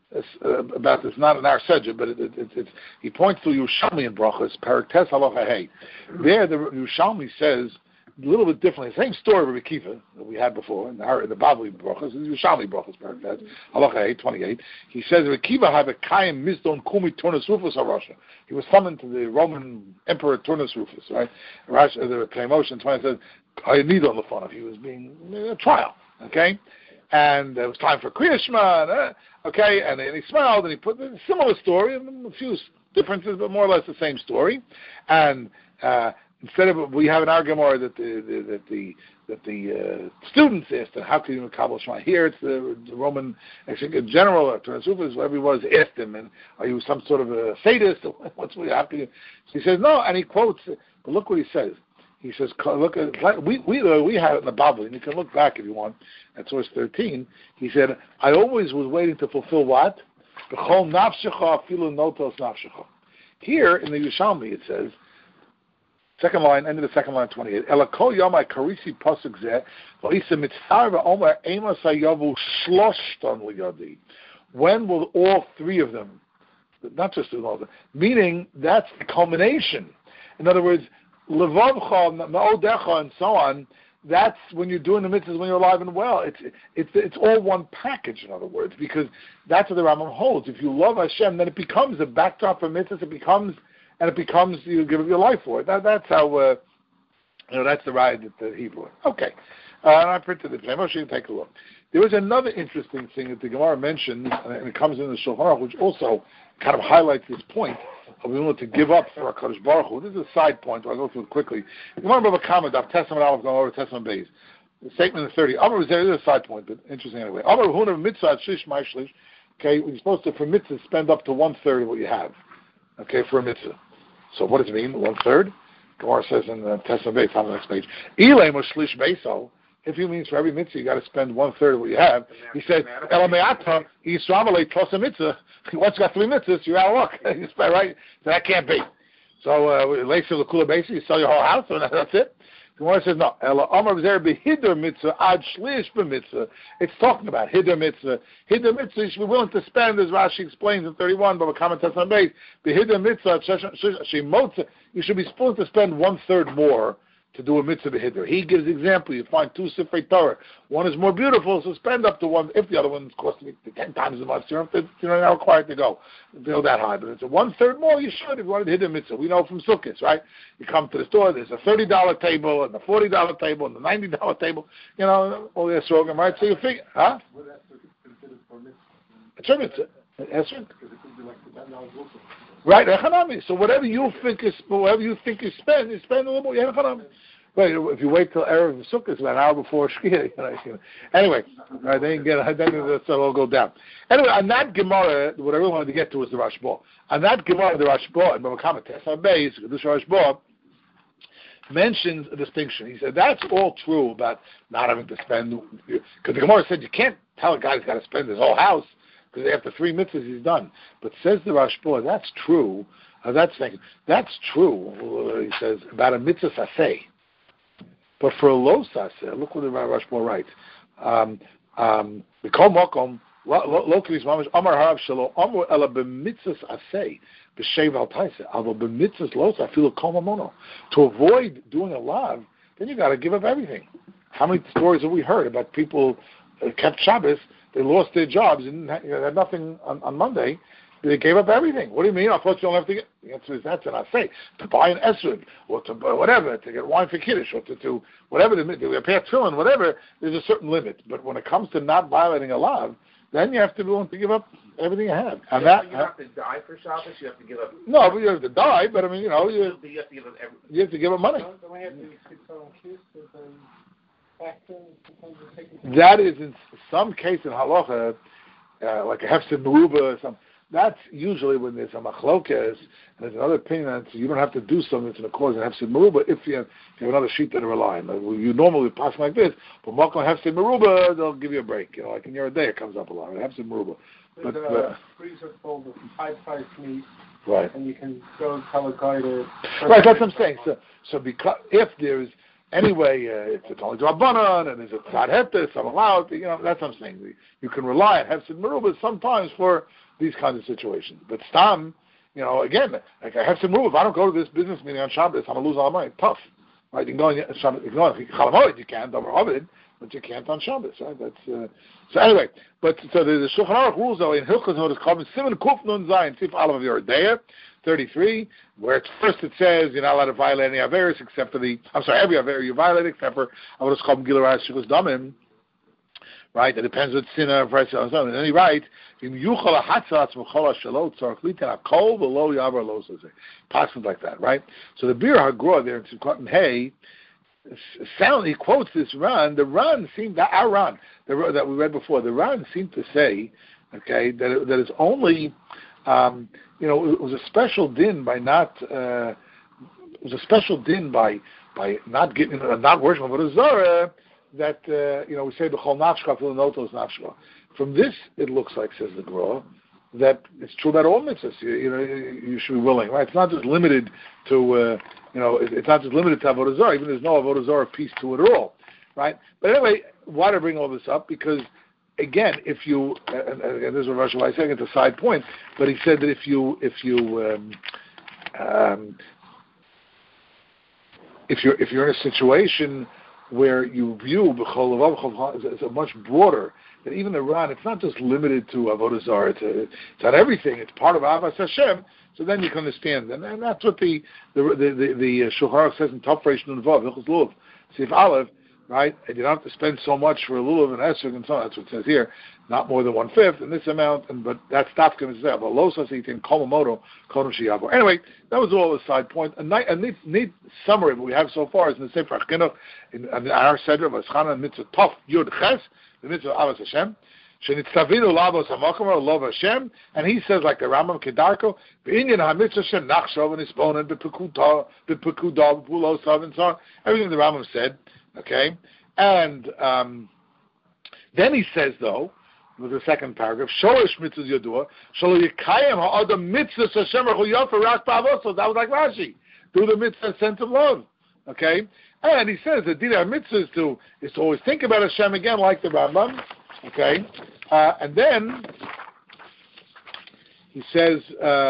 about this, not in our Sedja, but he points to Yerushalmi in Brachos, Paraktes Halacha Hey. There, the Yerushalmi says a little bit differently. Same story with Rekiva that we had before in the Bavli Brachos, the Yerushalmi Brachos, Paraktes Halacha Hey, 28. He says Rekiva have a Kayim Mizdon Kumi Turnus Rufus HaRasha. He was summoned to the Roman Emperor Turnus Rufus, right? The Motion 20 says I need on the phone if he was being a trial, okay? And it was time for Kriya Shema, okay, and he smiled, and he put a similar story, a few differences, but more or less the same story. And instead of, we have an argument that the students asked, how can you accomplish Shema? Here it's the Roman general, Turnus Rufus, whoever he was, asked him, and are you some sort of a sadist? How can you? He says, no, and he quotes, but look what he says. He says, look at we have it in the Bible, and you can look back if you want at source 13. He said, I always was waiting to fulfill what? Here in the Yerushalmi it says, second line, end of the second line, 28. When will all three of them, not just all of them, meaning that's the culmination. In other words, Levavcha, Ma'odecha, and so on, that's when you're doing the mitzvahs when you're alive and well. It's all one package, in other words, because that's what the Rambam holds. If you love Hashem, then it becomes a backdrop for mitzvahs, it becomes you give up your life for it. That's how, that's the ride that he brought. Okay. And I printed it. I'm sure you can take a look. There was another interesting thing that the Gemara mentions, and it comes in the Shulchan Aruch, which also kind of highlights this point of being able to give up for HaKadosh Baruch Hu. This is a side point, so I'll go through it quickly. The Gemara have a comment of Testament Aleph going over Testament Beis. The statement in 30. Amar is there is a side point, but interesting anyway. Amar Huna mitzvah shlish my shlish. Okay, you're supposed to, for mitzvah, spend up to 1/3 of what you have. Okay, for a mitzvah. So what does it mean, 1/3? Gemara says in the Testament Beis on the next page. Ilay shlish beiso. If he means for every mitzvah you got to spend 1/3 of what you have, he said, Elameata, Yisramelei plus a mitzvah. Once you got 3 mitzvahs, you're out of luck. You spend, right? So that can't be. So, Leisa L'Kula Beisi, you sell your whole house, and that's it. The Gemara says, no. Ela Amar V'zer B'Hidr Mitzvah, Ad Shlish B'Mitzvah. It's talking about Hidr Mitzvah. Hidr Mitzvah, you should be willing to spend, as Rashi explains in 31, but a comment that's on base. B'Hidr Mitzvah, you should be supposed to spend 1/3 more to do a mitzvah b'hidr. He gives the example. You find 2 Sifrei Torah. One is more beautiful, so spend up to 1. If the other one's costing 10 times as much, you're not required to go that high. But it's a 1/3 more. You should if you wanted to hit a mitzvah. We know from Sukkot, right? You come to the store. There's a $30 table and the $40 table and the $90 table. All the esrogim, right? So you figure, huh? What that's considered for mitzvah? It's a mitzvah. Esrog. Because it could be like the $10 also. Right, echanami. So whatever you think you spend a little more. Echanami. Right, if you wait till Erev Sukkot, it's about an hour before Shkia. Anyway, right, then that's all go down. Anyway, on that Gemara, what I really wanted to get to was the Rashba. On that Gemara, the Rashba, and Bava Kama Tesar Beis, this Rashba mentions a distinction. He said that's all true about not having to spend, because the Gemara said you can't tell a guy he's got to spend his whole house, because after 3 mitzvahs he's done. But says the Rashba, that's true. That's true. He says about a mitzvah saseh. But for a lo saseh, look what the Rashba writes. B'kol makom lo k'vis mamash amar harav shelo amar ela b'mitzvahs aseh b'shev al taiseh avo b'mitzvahs lo saseh afilu kol mamono. To avoid doing a lav, then you got to give up everything. How many stories have we heard about people kept Shabbos? They lost their jobs and had nothing on Monday. They gave up everything. What do you mean? I thought you don't have to get. The answer is that's an asay. To buy an esrog, or to whatever, to get wine for kiddush, or to whatever, to repair tefillin, whatever, there's a certain limit. But when it comes to not violating a law, then you have to be willing to give up everything you have. And you have to die for Shabbos, you have to give up. No, but you have to die, but I mean, you have to give up everything. You have to give up money. Don't we have to speak someone kiss that is in some case in halacha, like a hefsid meruba or something. That's usually when there's a machlokes, and there's another opinion that you don't have to do something that's going to cause an hefsid meruba if you have another sheet that are relying. You normally pass like this, but makom hefsid meruba, they'll give you a break. Like in your day, it comes up a lot. Hefsid meruba. But freezer folder from high-priced meat, right? And you can go tell a guy to. Right, that's what I'm saying. So because if there's anyway, it's only Rabbanan, and is it Tzad Hetes, I'm allowed, that's what I'm saying. You can rely on Hefsid Merubah sometimes for these kinds of situations. But Stam, again, like a Hefsid Merubah, if I don't go to this business meeting on Shabbos, I'm going to lose all my money. Tough. Right? You can go on Shabbos, you can't, over Ovid, but you can't on Shabbos, right? That's, so anyway, so the Shulchan Aruch rules though, in Hilchos Hodas Chavis, Siman Kuf Nun Zayin, Sif Aleph of Yeridea, 33, where first it says you're not allowed to violate any Averis except for every Aver you violate except for Avodas Chom Giluras Shechus Damim, right? It depends what sin or price and then he writes, passing like that, right? So the Bir HaGror there in Sukkot Hay, he quotes this Ran. The Ran seemed that we read before. The Ran seemed to say, okay, that it's only, it was a special din by not. It was a special din by not getting not worshiping Avodah Zarah that we say b'chol nafshcha fil notos nafshcha. From this, it looks like, says the Gra, that it's true about all mitzvahs. You should be willing, right? It's not just limited to. It's not just limited to Avodah Zarah, even there's no Avodah Zarah piece to it at all, right? But anyway, why do I bring all this up? Because, again, if you, and this is what Rashi was saying, it's a side point, but he said that if you're in a situation where you view B'chol Levav as a much broader, that even the Ran, it's not just limited to Avodah Zarah, it's on everything, it's part of Avas Hashem. So then you can understand, and that's what the Shulchan Aruch says in Top Reish Nun Vav, Hilchos Lulav, Sif Aleph, right? And you don't have to spend so much for a lulav and esrog and so on. That's what it says here, not more than 1/5 in this amount. But that stops going to say about losas eating komamoto kodem sheyavo. Anyway, that was all a side point. A neat summary of what we have so far is in the Sefer Chinuch in our Seder of Aschana Mitzvah Tov Yud Ches, the Mitzvah Avos Hashem. Shenitzavinu lavos hamakom lov Hashem, and he says like the Rambam Kedarko, v'inyan hamitzvah shem nachshov and isponen b'pekudah b'pulosav and so on. Everything the Rambam said, okay, and then he says though, with the second paragraph, shorish mitzvahs yodua shalo yikayim ha'adam mitzvahs Hashem rechuyofer rak ba'avos. So that was like Rashi, do the mitzvah sense of love, okay, and he says the din of mitzvah is to always think about Hashem again, like the Rambam. Okay, and then he says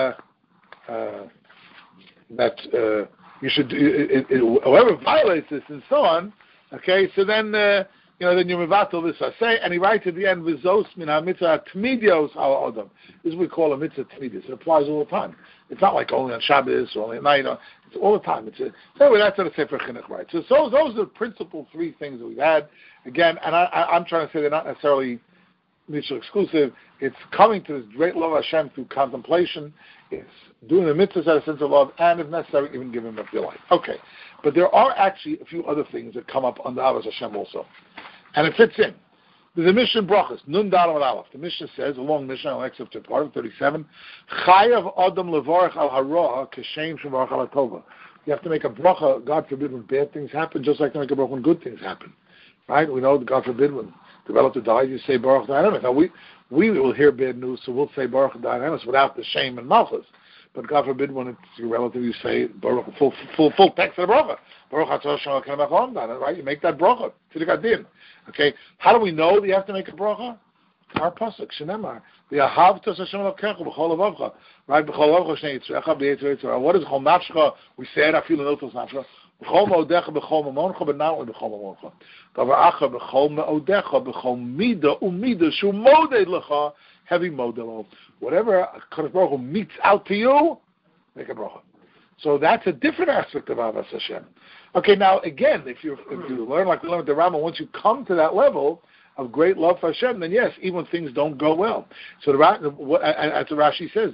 that you should, whoever violates this and so on. Okay, so then then you mevatel this say, and he writes at the end v'zos min hamitzvah tmidios al adam. This is what we call a mitzvah tmidios. It applies all the time. It's not like only on Shabbos or only at night. It's all the time. So anyway, that's what the Sefer Chinuch writes. So those are the principal three things that we've had. Again, and I'm trying to say they're not necessarily mutually exclusive. It's coming to this great love of Hashem through contemplation. It's doing the mitzvahs out of a sense of love, and if necessary, even giving up your life. Okay, but there are actually a few other things that come up on the Avos Hashem also, and it fits in. There's a Mishnah Brachos, Nun Daled Aleph. The Mishnah says, a long Mishnah, I'll excerpt to part of 37, Chayav Adam Levarach Al Hara Kashem Shevarach Al Tova. You have to make a bracha, God forbid, when bad things happen, just like to make a bracha when good things happen. Right? We know that God forbid, when the relative dies, you say Baruch Dayanemis. Now we will hear bad news, so we'll say Baruch Dayanemis without the shame and malchus. But God forbid, when it's your relative, you say Baruch, full text of the bracha. Baruch Atzah Shalom Kanam Achom, right? You make that bracha to the Gadin. Okay. How do we know that you have to make a bracha? Our pasuk Shenemar. The Ahavtos Hashem Elokecha b'chol levavcha. Right? B'chol levavcha shnei yitzrecha b'yetzer yitzrecha. What is chol nafshcha? We say it. I feel notos nafshcha. B'chol me'odecha b'chol mamoncha, but not only b'chol mamoncha. Davar acha b'chol me'odecha b'chol mida umida shu moded lecha heavy model. Whatever Kadosh Baruch Hu meets out to you, make a bracha. So that's a different aspect of Avos Hashem. Okay, now again, if you learn like we learned with the Rambam, once you come to that level of great love for Hashem, then yes, even when things don't go well. So as the Rashi says,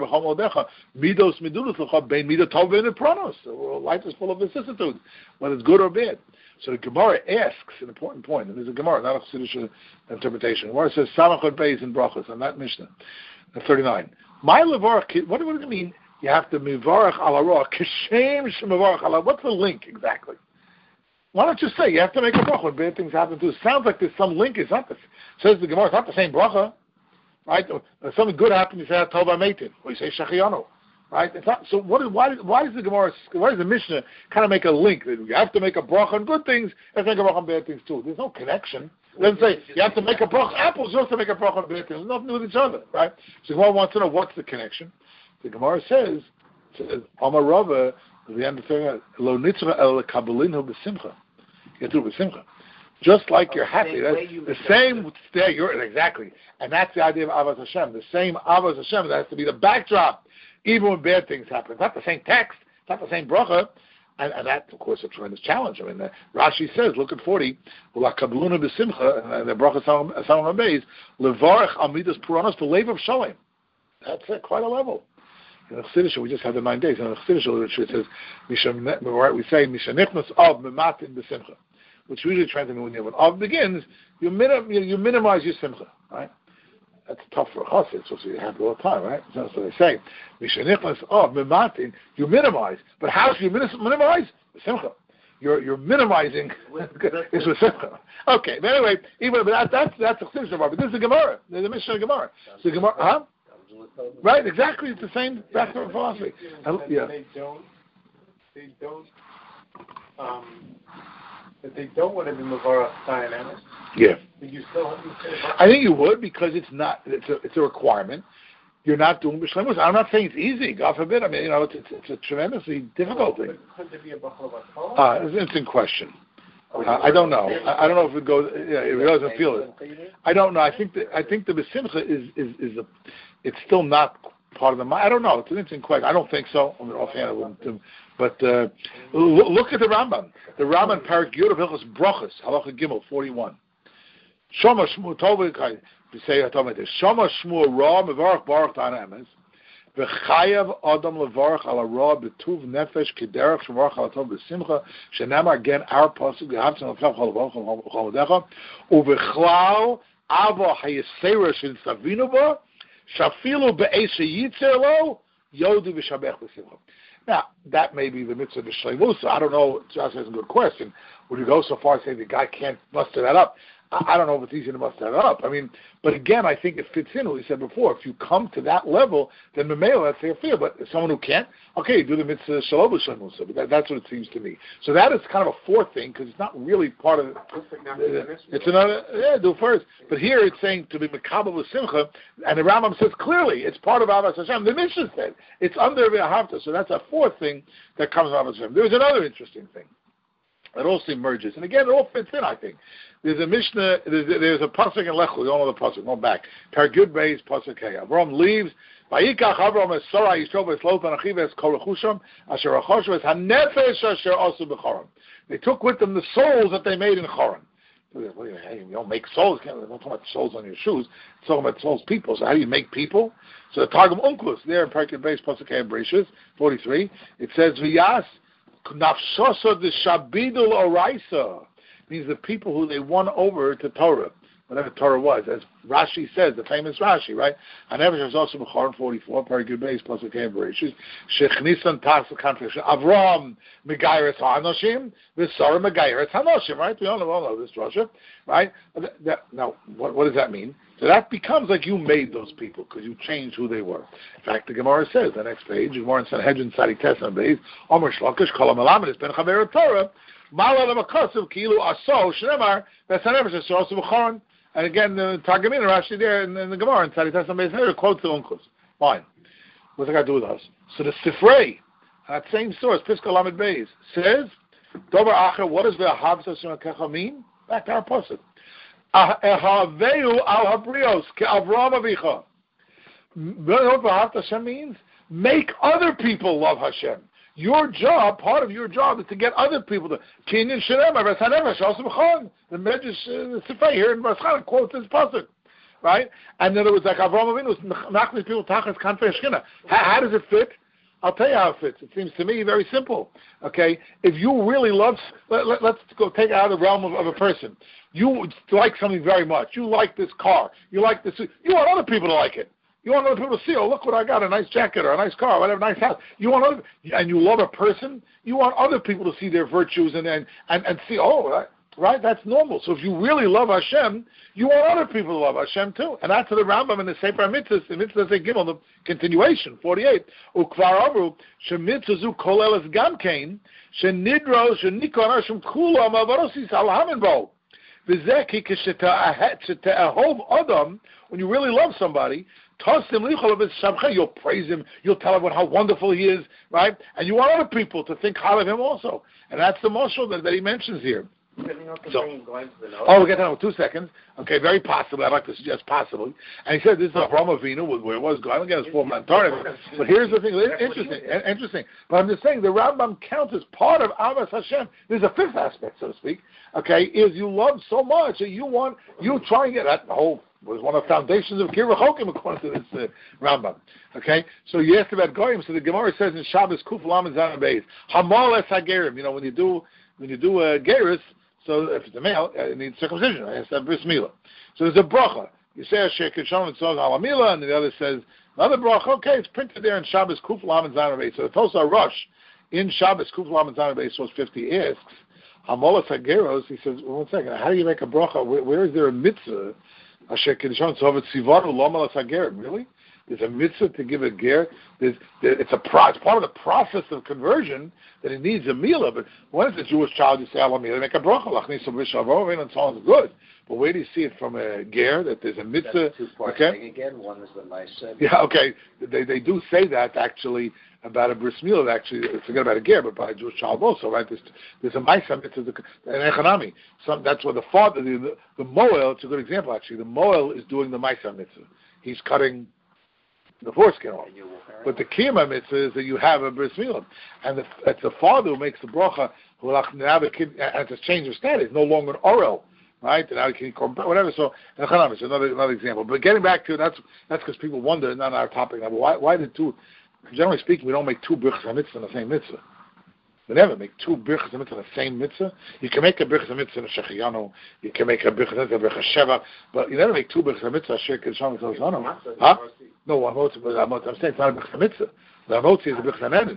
midos midulos lecha bein midah tov bein pranos. Life is full of vicissitudes, whether it's good or bad. So the Gemara asks an important point, and there's a Gemara, not a Chassidish interpretation. The Gemara says, Samachot Beis in Brachos, on that Mishnah, 39. My levarach, what does it mean? You have to mivarach ala roah, kashem shemivarach ala. What's the link exactly? Why don't you say you have to make a bracha when bad things happen to you? It sounds like there's some link. It's not the, says the Gemara, it's not the same bracha, right? If something good happens, you say Tova Meitin, or you say Shachianu, right? It's not, so why does the Gemara, why does the Mishnah kind of make a link that you have to make a bracha on good things and make a bracha on bad things too? There's no connection. It doesn't say you have to make a bracha apples, you have to make a bracha on bad things. There's nothing to do with each other, right? So the Gemara wants to know what's the connection. The Gemara says, Amar Rava, the end of the thing, lo nitzra el kabalinu b'simcha. You do b'simcha. Just like you're happy. That's the same. Yeah, you're exactly, and that's the idea of Avos Hashem. The same Avos Hashem that has to be the backdrop, even when bad things happen. It's not the same text. It's not the same bracha, and that's of course a tremendous challenge. I mean, Rashi says, look at 40, la kabluna b'simcha, and the bracha Salom Habeis levarach amidas puranos to lev of shalom. That's quite a level. In the Chassidus, we just had the 9 days. In the Chassidus, it says, we say mishanichnas av mematin b'simcha, which usually translates when Av begins, you minimize your simcha, right? That's tough for a chassid. It's supposed to be happy all the time, right? That's what they say. Mishanichnas Av mematin, you minimize. But how do you minimize? With simcha. You're minimizing. It's with simcha. Okay, but anyway, that's the Chassidus, but this is the Gemara. There's a Mishnah Gemara. So the Gemara, huh? Right, exactly. It's the same background philosophy. Yeah. If they don't want to be Mavarach Stein Emes, yeah. Would you still have to say I think you would, because it's a requirement. You're not doing b'shlemus. I'm not saying it's easy. God forbid. I mean, it's a tremendously difficult thing. Could there be a Bachal Bachal? It's an interesting question. I don't know. I don't know if it goes. If it doesn't feel it. I don't know. I think the besimcha is it's still not part of the mind. I don't know. It's an interesting question. I don't think so. I mean, offhand, I wouldn't. But look at the Rambam. The Rambam Parak Yud of Hilchos Brachos Halacha Gimel 41. Shama Shmu Tovei. We say Shama Shmu Ra Mevarach Baruch Ta'ana Emes. V'chayav Adam Levarach Ala Ra B'tuv Nefesh Kederach Shevarach Ala Tov B'Simcha Shenamar again our pasuk V'havtzim L'Flav Chalav Chaladecha Uv'chlal Ava Hayesera Shin Savinu Ba Shafilu Be'eshe Yitzer Lo Yodu V'Shabech B'Simcha. Now, that may be the mitzvah of Shleimusa. I don't know. Josh has a good question. Would you go so far as saying the guy can't muster that up? I don't know if it's easy to muster that up. I mean, but again, I think it fits in what we said before. If you come to that level, then the male, that's their fear. But someone who can't, okay, do the mitzvah Shalom Shleimusa. But that's what it seems to me. So that is kind of a fourth thing, because it's not really part of it's another, do first. But here it's saying to be Mekabel with Simcha, and the Rambam says clearly it's part of Avos Hashem. The Mishnah said it's under V'ahavta. So that's a fourth thing that comes from Avos Hashem. There's another interesting thing. It also emerges, and again, it all fits in. I think there's a Mishnah. There's a pasuk in Lechu. You all know the pasuk. Go back. Paragud Beis pasuk Hey. Avram leaves. Vayikach Avram es Sarah Yisrael v'Slot Anachiv es Kol Rechusham Asher Achoshu es Hanefesh Asher Asu B'Choron. They took with them the souls that they made in Choron. Hey, you don't make souls. You're not talking about souls on your shoes. It's talking about souls, people. So how do you make people? So the Targum Onkelos there in Paragud Beis pasuk Hey Bereshis 43. It says V'yas. Nafshosa the Shabidul Oraisa means the people who they won over to Torah, whatever Torah was, as Rashi says, the famous Rashi, right? And there's also B'choron 44, Paragud Beis Pasuk Hey Bereshis, Shechnisan Tas the contradiction. Avram Megayres Hanoshim, V'Sara Megayres Hanoshim, right? We all know this Russia, right? Now, what does that mean? So that becomes like you made those people because you changed who they were. In fact, the Gemara says, the next page, Gemara in Sanhedrin Sadi Tesam Beis, Omer Shlokish Kol HaMelamed Es Ben Chaver Torah, Mala L'Makosiv Kilu Aso Shnemar V'Sanevesh Aso B'Choron. And again, the Targumin Rashi there in the Gemara in Sadi Tesam Beis here quotes the Onkelos. Fine. What's that got to do with us? So the Sifrei, that same source, Piska Lamed Beis, says, Dover Acher, what does V'Ahavta Shemakecha mean? Back to our pasuk. Ehaveu al habrios ke Avram Avicha. What Hashem means? Make other people love Hashem. Your job, part of your job, is to get other people to Kinyan Shalem. The Medrash Sifrei here in Raschan quotes this pasuk, right? And then it was like Avram Avinu was people tachas kanfei Shechina. How does it fit? I'll tell you how it fits. It seems to me very simple. Okay, if you really love, let's go take it out of the realm of a person. You like something very much. You like this car. You like this. You want other people to like it. You want other people to see, oh, look what I got, a nice jacket or a nice car, whatever, nice house. You want other, and you love a person. You want other people to see their virtues and see, oh, Right? That's normal. So if you really love Hashem, you want other people to love Hashem too. And that's to the Rambam in the Sefer HaMitzvahs, the Mitzvahs they give on the continuation, 48. Ukvar Amru, Shemitzvazu Koleles Gamkein, Shenidro, Shenikon Hashem Kulam, Avarosis Alhaminbo. Vizeki Kisheta'ahov Adam, when you really love somebody, you'll praise him, you'll tell him how wonderful he is, right? And you want other people to think highly of him also. And that's the mashal that he mentions here. We'll get to that in 2 seconds. Okay, very possibly. I'd like to suggest possibly. And he said this is Avraham Avinu, where it was going against 4 months. But here's the thing, interesting. But I'm just saying the Rambam counts as part of Avas Hashem. There's a fifth aspect, so to speak. Okay, is you love so much that you try and get that whole was one of the foundations of Kirva Chokim according to this Rambam. Okay, so you asked about Goyim. So the Gemara says in Shabbos Kuf Lam and Zan Beis Hamal Es Hagerim. When you do a Geris. So if it's a male, it needs circumcision. It has to have bris milah. So there's a bracha. You say Asher Kishon and Tzog Alamila, and the other says another bracha. Okay, it's printed there in Shabbos Kuf Lam and Zan Beis. So the Tosar Rosh in Shabbos Kuf Lam and Zan Beis was 50 asks Hamolas Hageros. He says, 1 second. How do you make a bracha? Where is there a mitzvah? Asher Kishon Tzog Tzivanu Lomalas Hagerim. Really? There's a mitzvah to give a ger. It's part of the process of conversion that it needs a milah. But when it's a Jewish child, you say Alamila, make a bracha, lachnisu b'shavovin, and so on. It's good. But where do you see it from a ger that there's a mitzvah? That's a two-part thing again. One is the ma'aseh. Yeah, okay. They do say that actually about a bris milah. Actually, forget about a ger, but by a Jewish child also, right? There's a ma'aseh mitzvah, an economy. That's where the father, the moel. It's a good example actually. The moel is doing the ma'aseh mitzvah. He's cutting the foreskin off. But the kiyama mitzvah is that you have a bris milah, and it's the father who makes the bracha. Who now the kid has a change of status, no longer an orel, right? And now he can whatever. So another example. But getting back to that's because people wonder, not our topic now. But why did two? Generally speaking, we don't make two birchas mitzvah in the same mitzvah. We never make two birchas mitzvah in the same mitzvah. You can make a birchas mitzvah in a shechiyanu, you can make a birchas mitzvah in a sheva, but you never make two birchas mitzvah shek and shom and huh? No, I'm saying it's not a birchas mitzvah. The amotzi is a birchas nenen.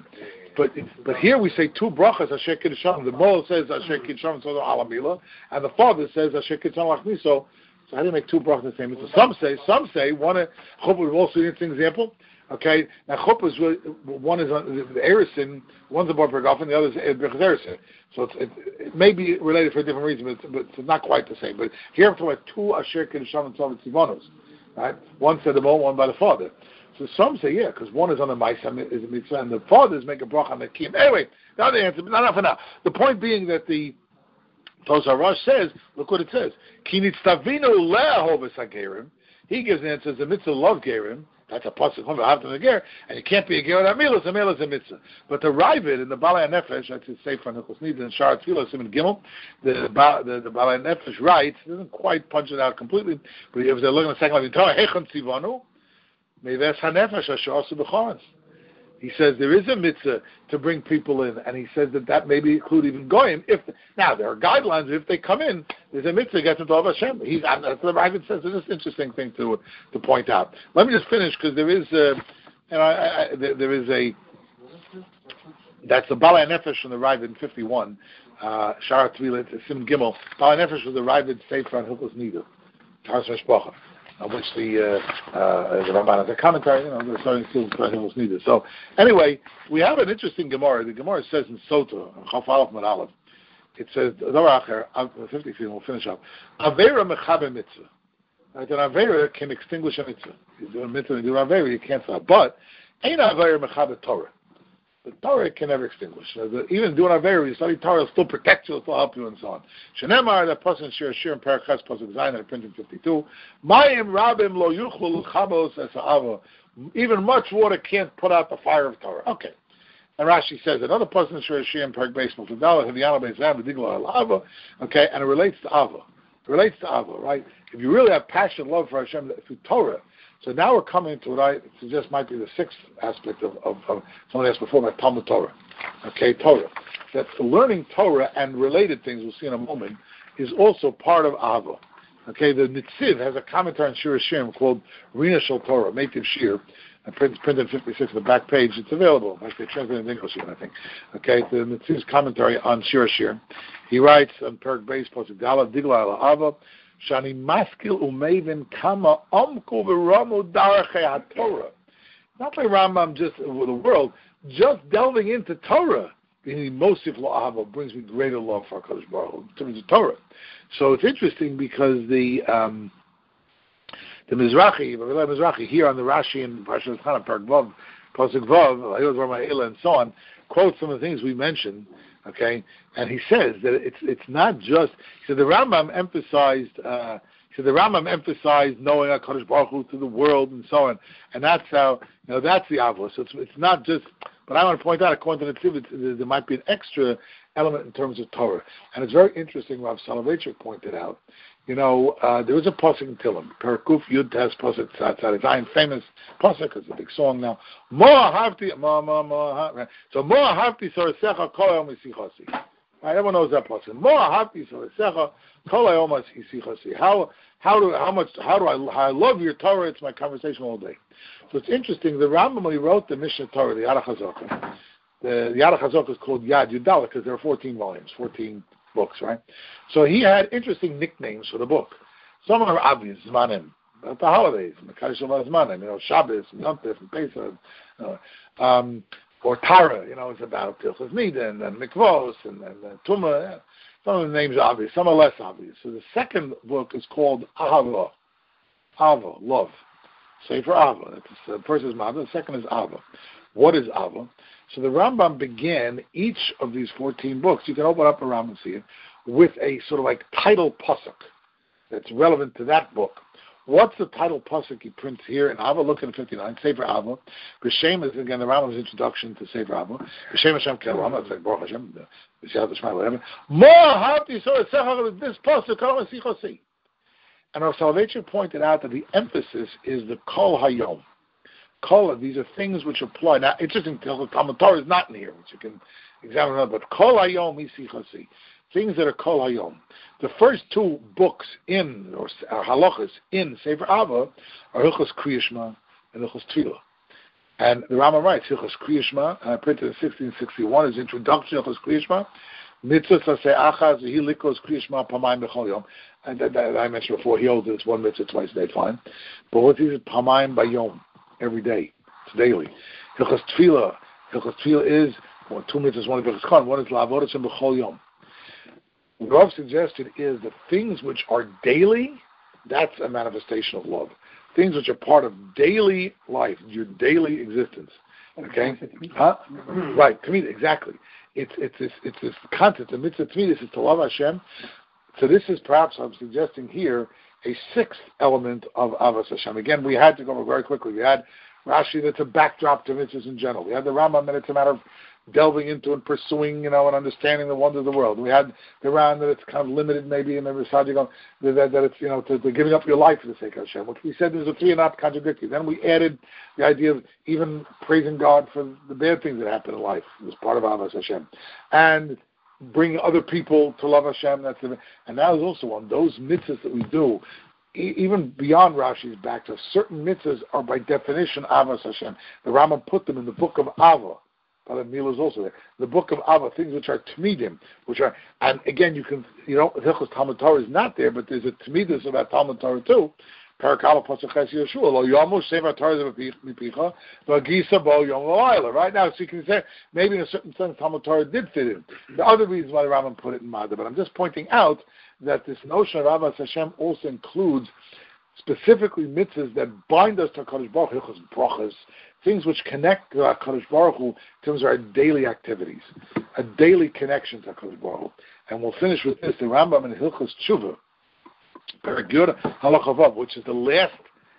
But here we say two brachas asher kiddusham. The moral says asher kiddusham so alamila, and the father says asher kiddusham lachni. So how do you make two brachas in the same mitzvah? Some say one. Chuppah is also an example. Okay, now chuppah is really, one is the erisin, one's a bar pergofen, the other is birchas erisin. So it may be related for a different reason, but it's not quite the same. But here I'm talking about two asher kiddusham and tzavot tzivanos. Right, one said the mo, one by the father. So some say, yeah, because one is on the Ma'aseh is a mitzvah, and the fathers make a bracha on the kiyum. Anyway, not the answer, but not for now. The point being that the Tosar Rosh says, look what it says. Ki nitztavinu le'ahovas hagerim. He gives the answer, the mitzvah love gerim. That's a pasuk from the ger, and you can't be a ger without milah. So milah is a mitzvah. But the Ravid in the Balei Nefesh, that's his sefer Nichos Nida and Shar Tfilah Siman Gimel. The Balei Nefesh writes, doesn't quite punch it out completely, but if they're looking at the second line, Hechon Tzivanu. He says there is a mitzvah to bring people in, and he says that maybe include even goyim. Now there are guidelines. If they come in, there's a mitzvah to get them to Av Hashem. That's what the Ravid says. It's just an interesting thing to point out. Let me just finish because there is that's the Balei Nefesh from the Ravid 51. Shara Tvila Sim Gimel. Balei Nefesh was the Ravid sefer on Hilchos Nida. Taras Meshpacha. On which the Ramban has a commentary, they're starting to see what needed. So, anyway, we have an interesting Gemara. The Gemara says in Sota, Chaf Aleph Mud Aleph, it says, 50 feet, we'll finish up. Avera mechabe mitzvah. Right, an Avera can extinguish a mitzvah. You do a mitzvah and you do an Avera, you can't stop. But, ain't Avera mechabe Torah. The Torah can never extinguish. Even doing Avera, you study Torah, it'll still protect you, it'll still help you, and so on. Shenemar, that person Shir in Parakhas, Pasuk Zayin, at printing 52. Mayim rabim lo yuchlu l'chabos es ha'ava. Even much water can't put out the fire of Torah. Okay. And Rashi says, another person Shir in Parak Beis, Mutadala, Hidiyana Beis Zam, V'digla al-Ava. Okay, and it relates to Ava. It relates to Ava, right? If you really have passion, love for Hashem, through Torah. So now we're coming to what I suggest might be the sixth aspect of someone asked before about Talmud Torah. Okay, Torah. That learning Torah and related things, we'll see in a moment, is also part of Ava. Okay, the Nitziv has a commentary on Shir Hashirim called Rina Shel Torah, Meitiv Shir, printed 56 on the back page. It's available. They translated in English even, I think. Okay, the Nitziv's commentary on Shir Hashirim. He writes on Perk Beis Pasuk Daled Digla Ala Ava Shani Maskil Umevin Kama Omku V'Ramu Darachei HaTorah. Not like Rambam just with the world, just delving into Torah. Mosif Lo Ava brings me greater love for HaKadosh Baruch Hu in terms of Torah. So it's interesting because the Mizrahi here on the Rashi and Parashat Chana Perk Vav Pasuk Vav Hayod Rama'ila and so on quotes some of the things we mentioned. Okay, and he says that it's not just. He said the Rambam emphasized. Knowing HaKadosh Baruch Hu to the world and so on, and that's how that's the avos. So it's not just. But I want to point out, according to the Tzivit, there might be an extra element in terms of Torah, and it's very interesting. Rav Soloveitchik pointed out. There was a pasuk in Tehillim, Perkuf Yud Tes pasuk Tzad Tzad. It's a famous pasuk. It's a big song now. Mo ahavti, so Mo ahavti soresecha kol hayom isichasi. Everyone knows that pasuk. Mo ahavti soresecha kol hayom isichasi. How do I love your Torah? It's my conversation all day. So it's interesting. The Rambam, when he wrote the Mishnah Torah, the Yad HaChazaka, the Yad HaChazaka is called Yad Yudala because there are 14 volumes, 14 books, right? So he had interesting nicknames for the book. Some are obvious, Zmanim, about the holidays, Mekadosh Zmanim, Shabbos, and Yom Tov, and Pesach, or Tara, it's about Tilchas Nida, and Mikvos, and Tumah. Some of the names are obvious, some are less obvious. So the second book is called Ahava, love. Sefer Ava. That's the first is Mava, the second is Ava. What is Ava? So the Rambam began each of these 14 books. You can open up a Rambam and see it with a sort of like title pasuk that's relevant to that book. What's the title pasuk he prints here in Ava? Look at 59. Sefer Ava. B'Shem is again the Rambam's introduction to Sefer Ava. B'Shem Hashem Kelam. That's like Baruch Hashem. B'Shem Hashem whatever. More hafti so this pasuk Kol Mesichosi. And Rav Soloveitchik pointed out that the emphasis is the Kol Hayom. Kol, these are things which apply. Now, interesting, Talmud Torah is not in here, which you can examine, but Kol Hayom Isichasi, things that are Kol Hayom. The first two books or halachas in Sefer Ava are Hilchos Kriya Shema and Hilchos Tefillah. And the Rambam writes, Hilchos Kriya Shema, and I printed in 1661, is introduction to Hilchos Kriya Shema, Mitzvah Saseh Achaz, He Likos Kriya Shema Pamayim B'chol Yom. And that I mentioned before, he holds it's one mitzvah twice a day, fine. But what is it? Pamayim Bayom, every day. It's daily. Hilchos Tefillah is, two mitzvahs, one is Hilchos Khan, one is La'avod Hashem B'chol Yom. What Rav suggested is the things which are daily, that's a manifestation of love. Things which are part of daily life, your daily existence. Okay? Huh? Right, Tamid, exactly. It's this concept, the mitzvah Tamid is to love Hashem. So this is perhaps, I'm suggesting here, a sixth element of Avos Hashem. Again, we had to go very quickly. We had Rashi that's a backdrop to mitzvahs in general. We had the Rambam that it's a matter of delving into and pursuing, and understanding the wonders of the world. We had the Ran that it's kind of limited maybe in the Risadigon, that it's, to giving up your life for the sake of Hashem, which we said is the three are not contradictory. Then we added the idea of even praising God for the bad things that happen in life as part of Avos Hashem. And bring other people to love Hashem. And that is also on those mitzvahs that we do, even beyond Rashi's back to certain mitzvahs are by definition Avos Hashem. The Rambam put them in the book of Ava. Mila is also there. The book of Ava, things which are Tmidim, and again, you can, Hilchos Talmud Torah is not there, but there's a Tmidus about Talmud Torah too. Parakala Pasuk Ches Yeshua Lo Yomu Sefer Torah Mipicha V'Gisa Bo Yom L'Layla. Right now, so you can say maybe in a certain sense Talmud Torah did fit in. The other reasons why the Rambam put it in Mada, but I'm just pointing out that this notion of Avos Hashem also includes specifically mitzvahs that bind us to HaKadosh Baruch Hu, Hilchos Brachos, things which connect to HaKadosh Baruch Hu in terms of our daily activities, a daily connection to HaKadosh Baruch Hu. And we'll finish with this, the Rambam in Hilchos Tshuva, very good, Halakha Vav, which is the last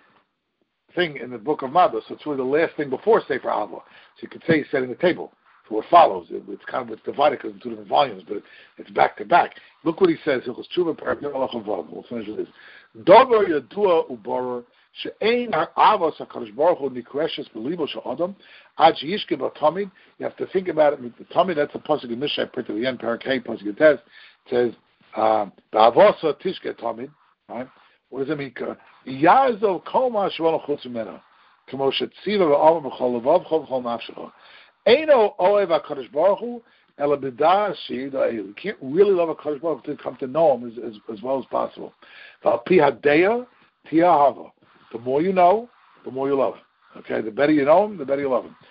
thing in the book of Mada, so it's really the last thing before Sefer Ava. So you could say he's setting the table for what follows. It's divided because it's two different volumes, but it's back to back. Look what he says, Hilchos Tshuva, Halakha Vav. We'll finish with this. Dover Yadua Ubarer She'ein Avos HaKadosh Baruch Hu Nikreshes B'Libo She'Adam Ad She'yishke B'Tamid. You have to think about it. The Tamid, that's a pasuk in Mishnah, printed at the end, Parak Hey, pasuk Yutes. It says, Ba'avosa Tishke Tamid. Right? What does it mean? Yazov Koma Shevon Chutz Mimena Kamo Shetziva V'Alma B'Chol Levav Chol Nafshecha Eino Oev HaKadosh Baruch Hu You can't really love a Kadosh Baruch Hu to come to know him as well as possible. The more you know, the more you love him. Okay, the better you know him, the better you love him.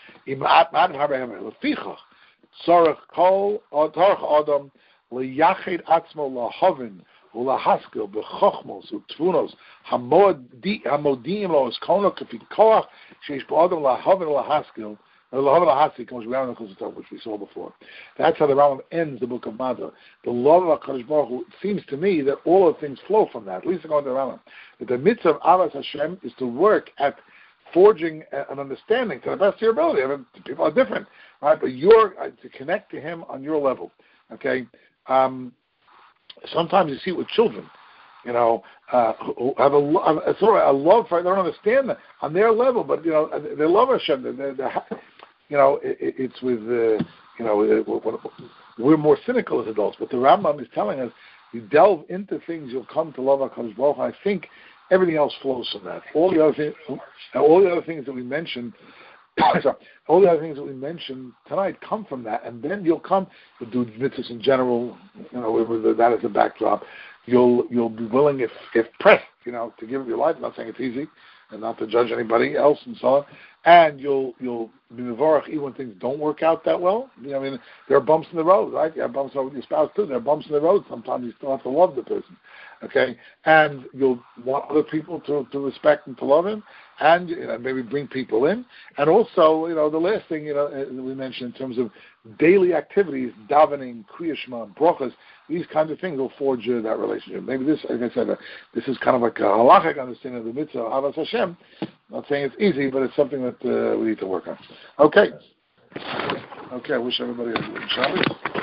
Liyachid atzmo lahavin ulahaskel bechachmos utvunos hamodim lo eskono kefi koach sheish b'adam lahavin ulahaskel lahavin ulahaskel comes around which we saw before. That's how the Rambam ends the book of Mada. The love of HaKadosh Baruch Hu, it seems to me that all of things flow from that. At least according to the Rambam, that the mitzvah of Avas Hashem is to work at forging an understanding to the best of your ability. I mean, people are different, right? But you're to connect to him on your level. Okay. Sometimes you see it with children, who have a love for. They don't understand that on their level, but they love Hashem. It's with we're more cynical as adults, but the Rambam is telling us you delve into things, you'll come to love HaKadosh Baruch Hu. I think everything else flows from that. All the other things that we mentioned. All the other things that we mentioned tonight come from that, and then you'll do mitzvahs in general, with that as a backdrop. You'll be willing, if pressed, to give up your life. I'm not saying it's easy, and not to judge anybody else and so on. And you'll be mevarach even when things don't work out that well. There are bumps in the road, right? You have bumps with your spouse too. There are bumps in the road. Sometimes you still have to love the person, okay? And you'll want other people to respect and to love him, and maybe bring people in. And also, the last thing we mentioned in terms of daily activities, davening, kriyas shema, brachas, these kinds of things will forge that relationship. Maybe this, like I said, this is kind of like a halachic understanding of the mitzvah of Avas Hashem. I'm not saying it's easy, but it's something that we need to work on. Okay. I wish everybody a good Shabbos.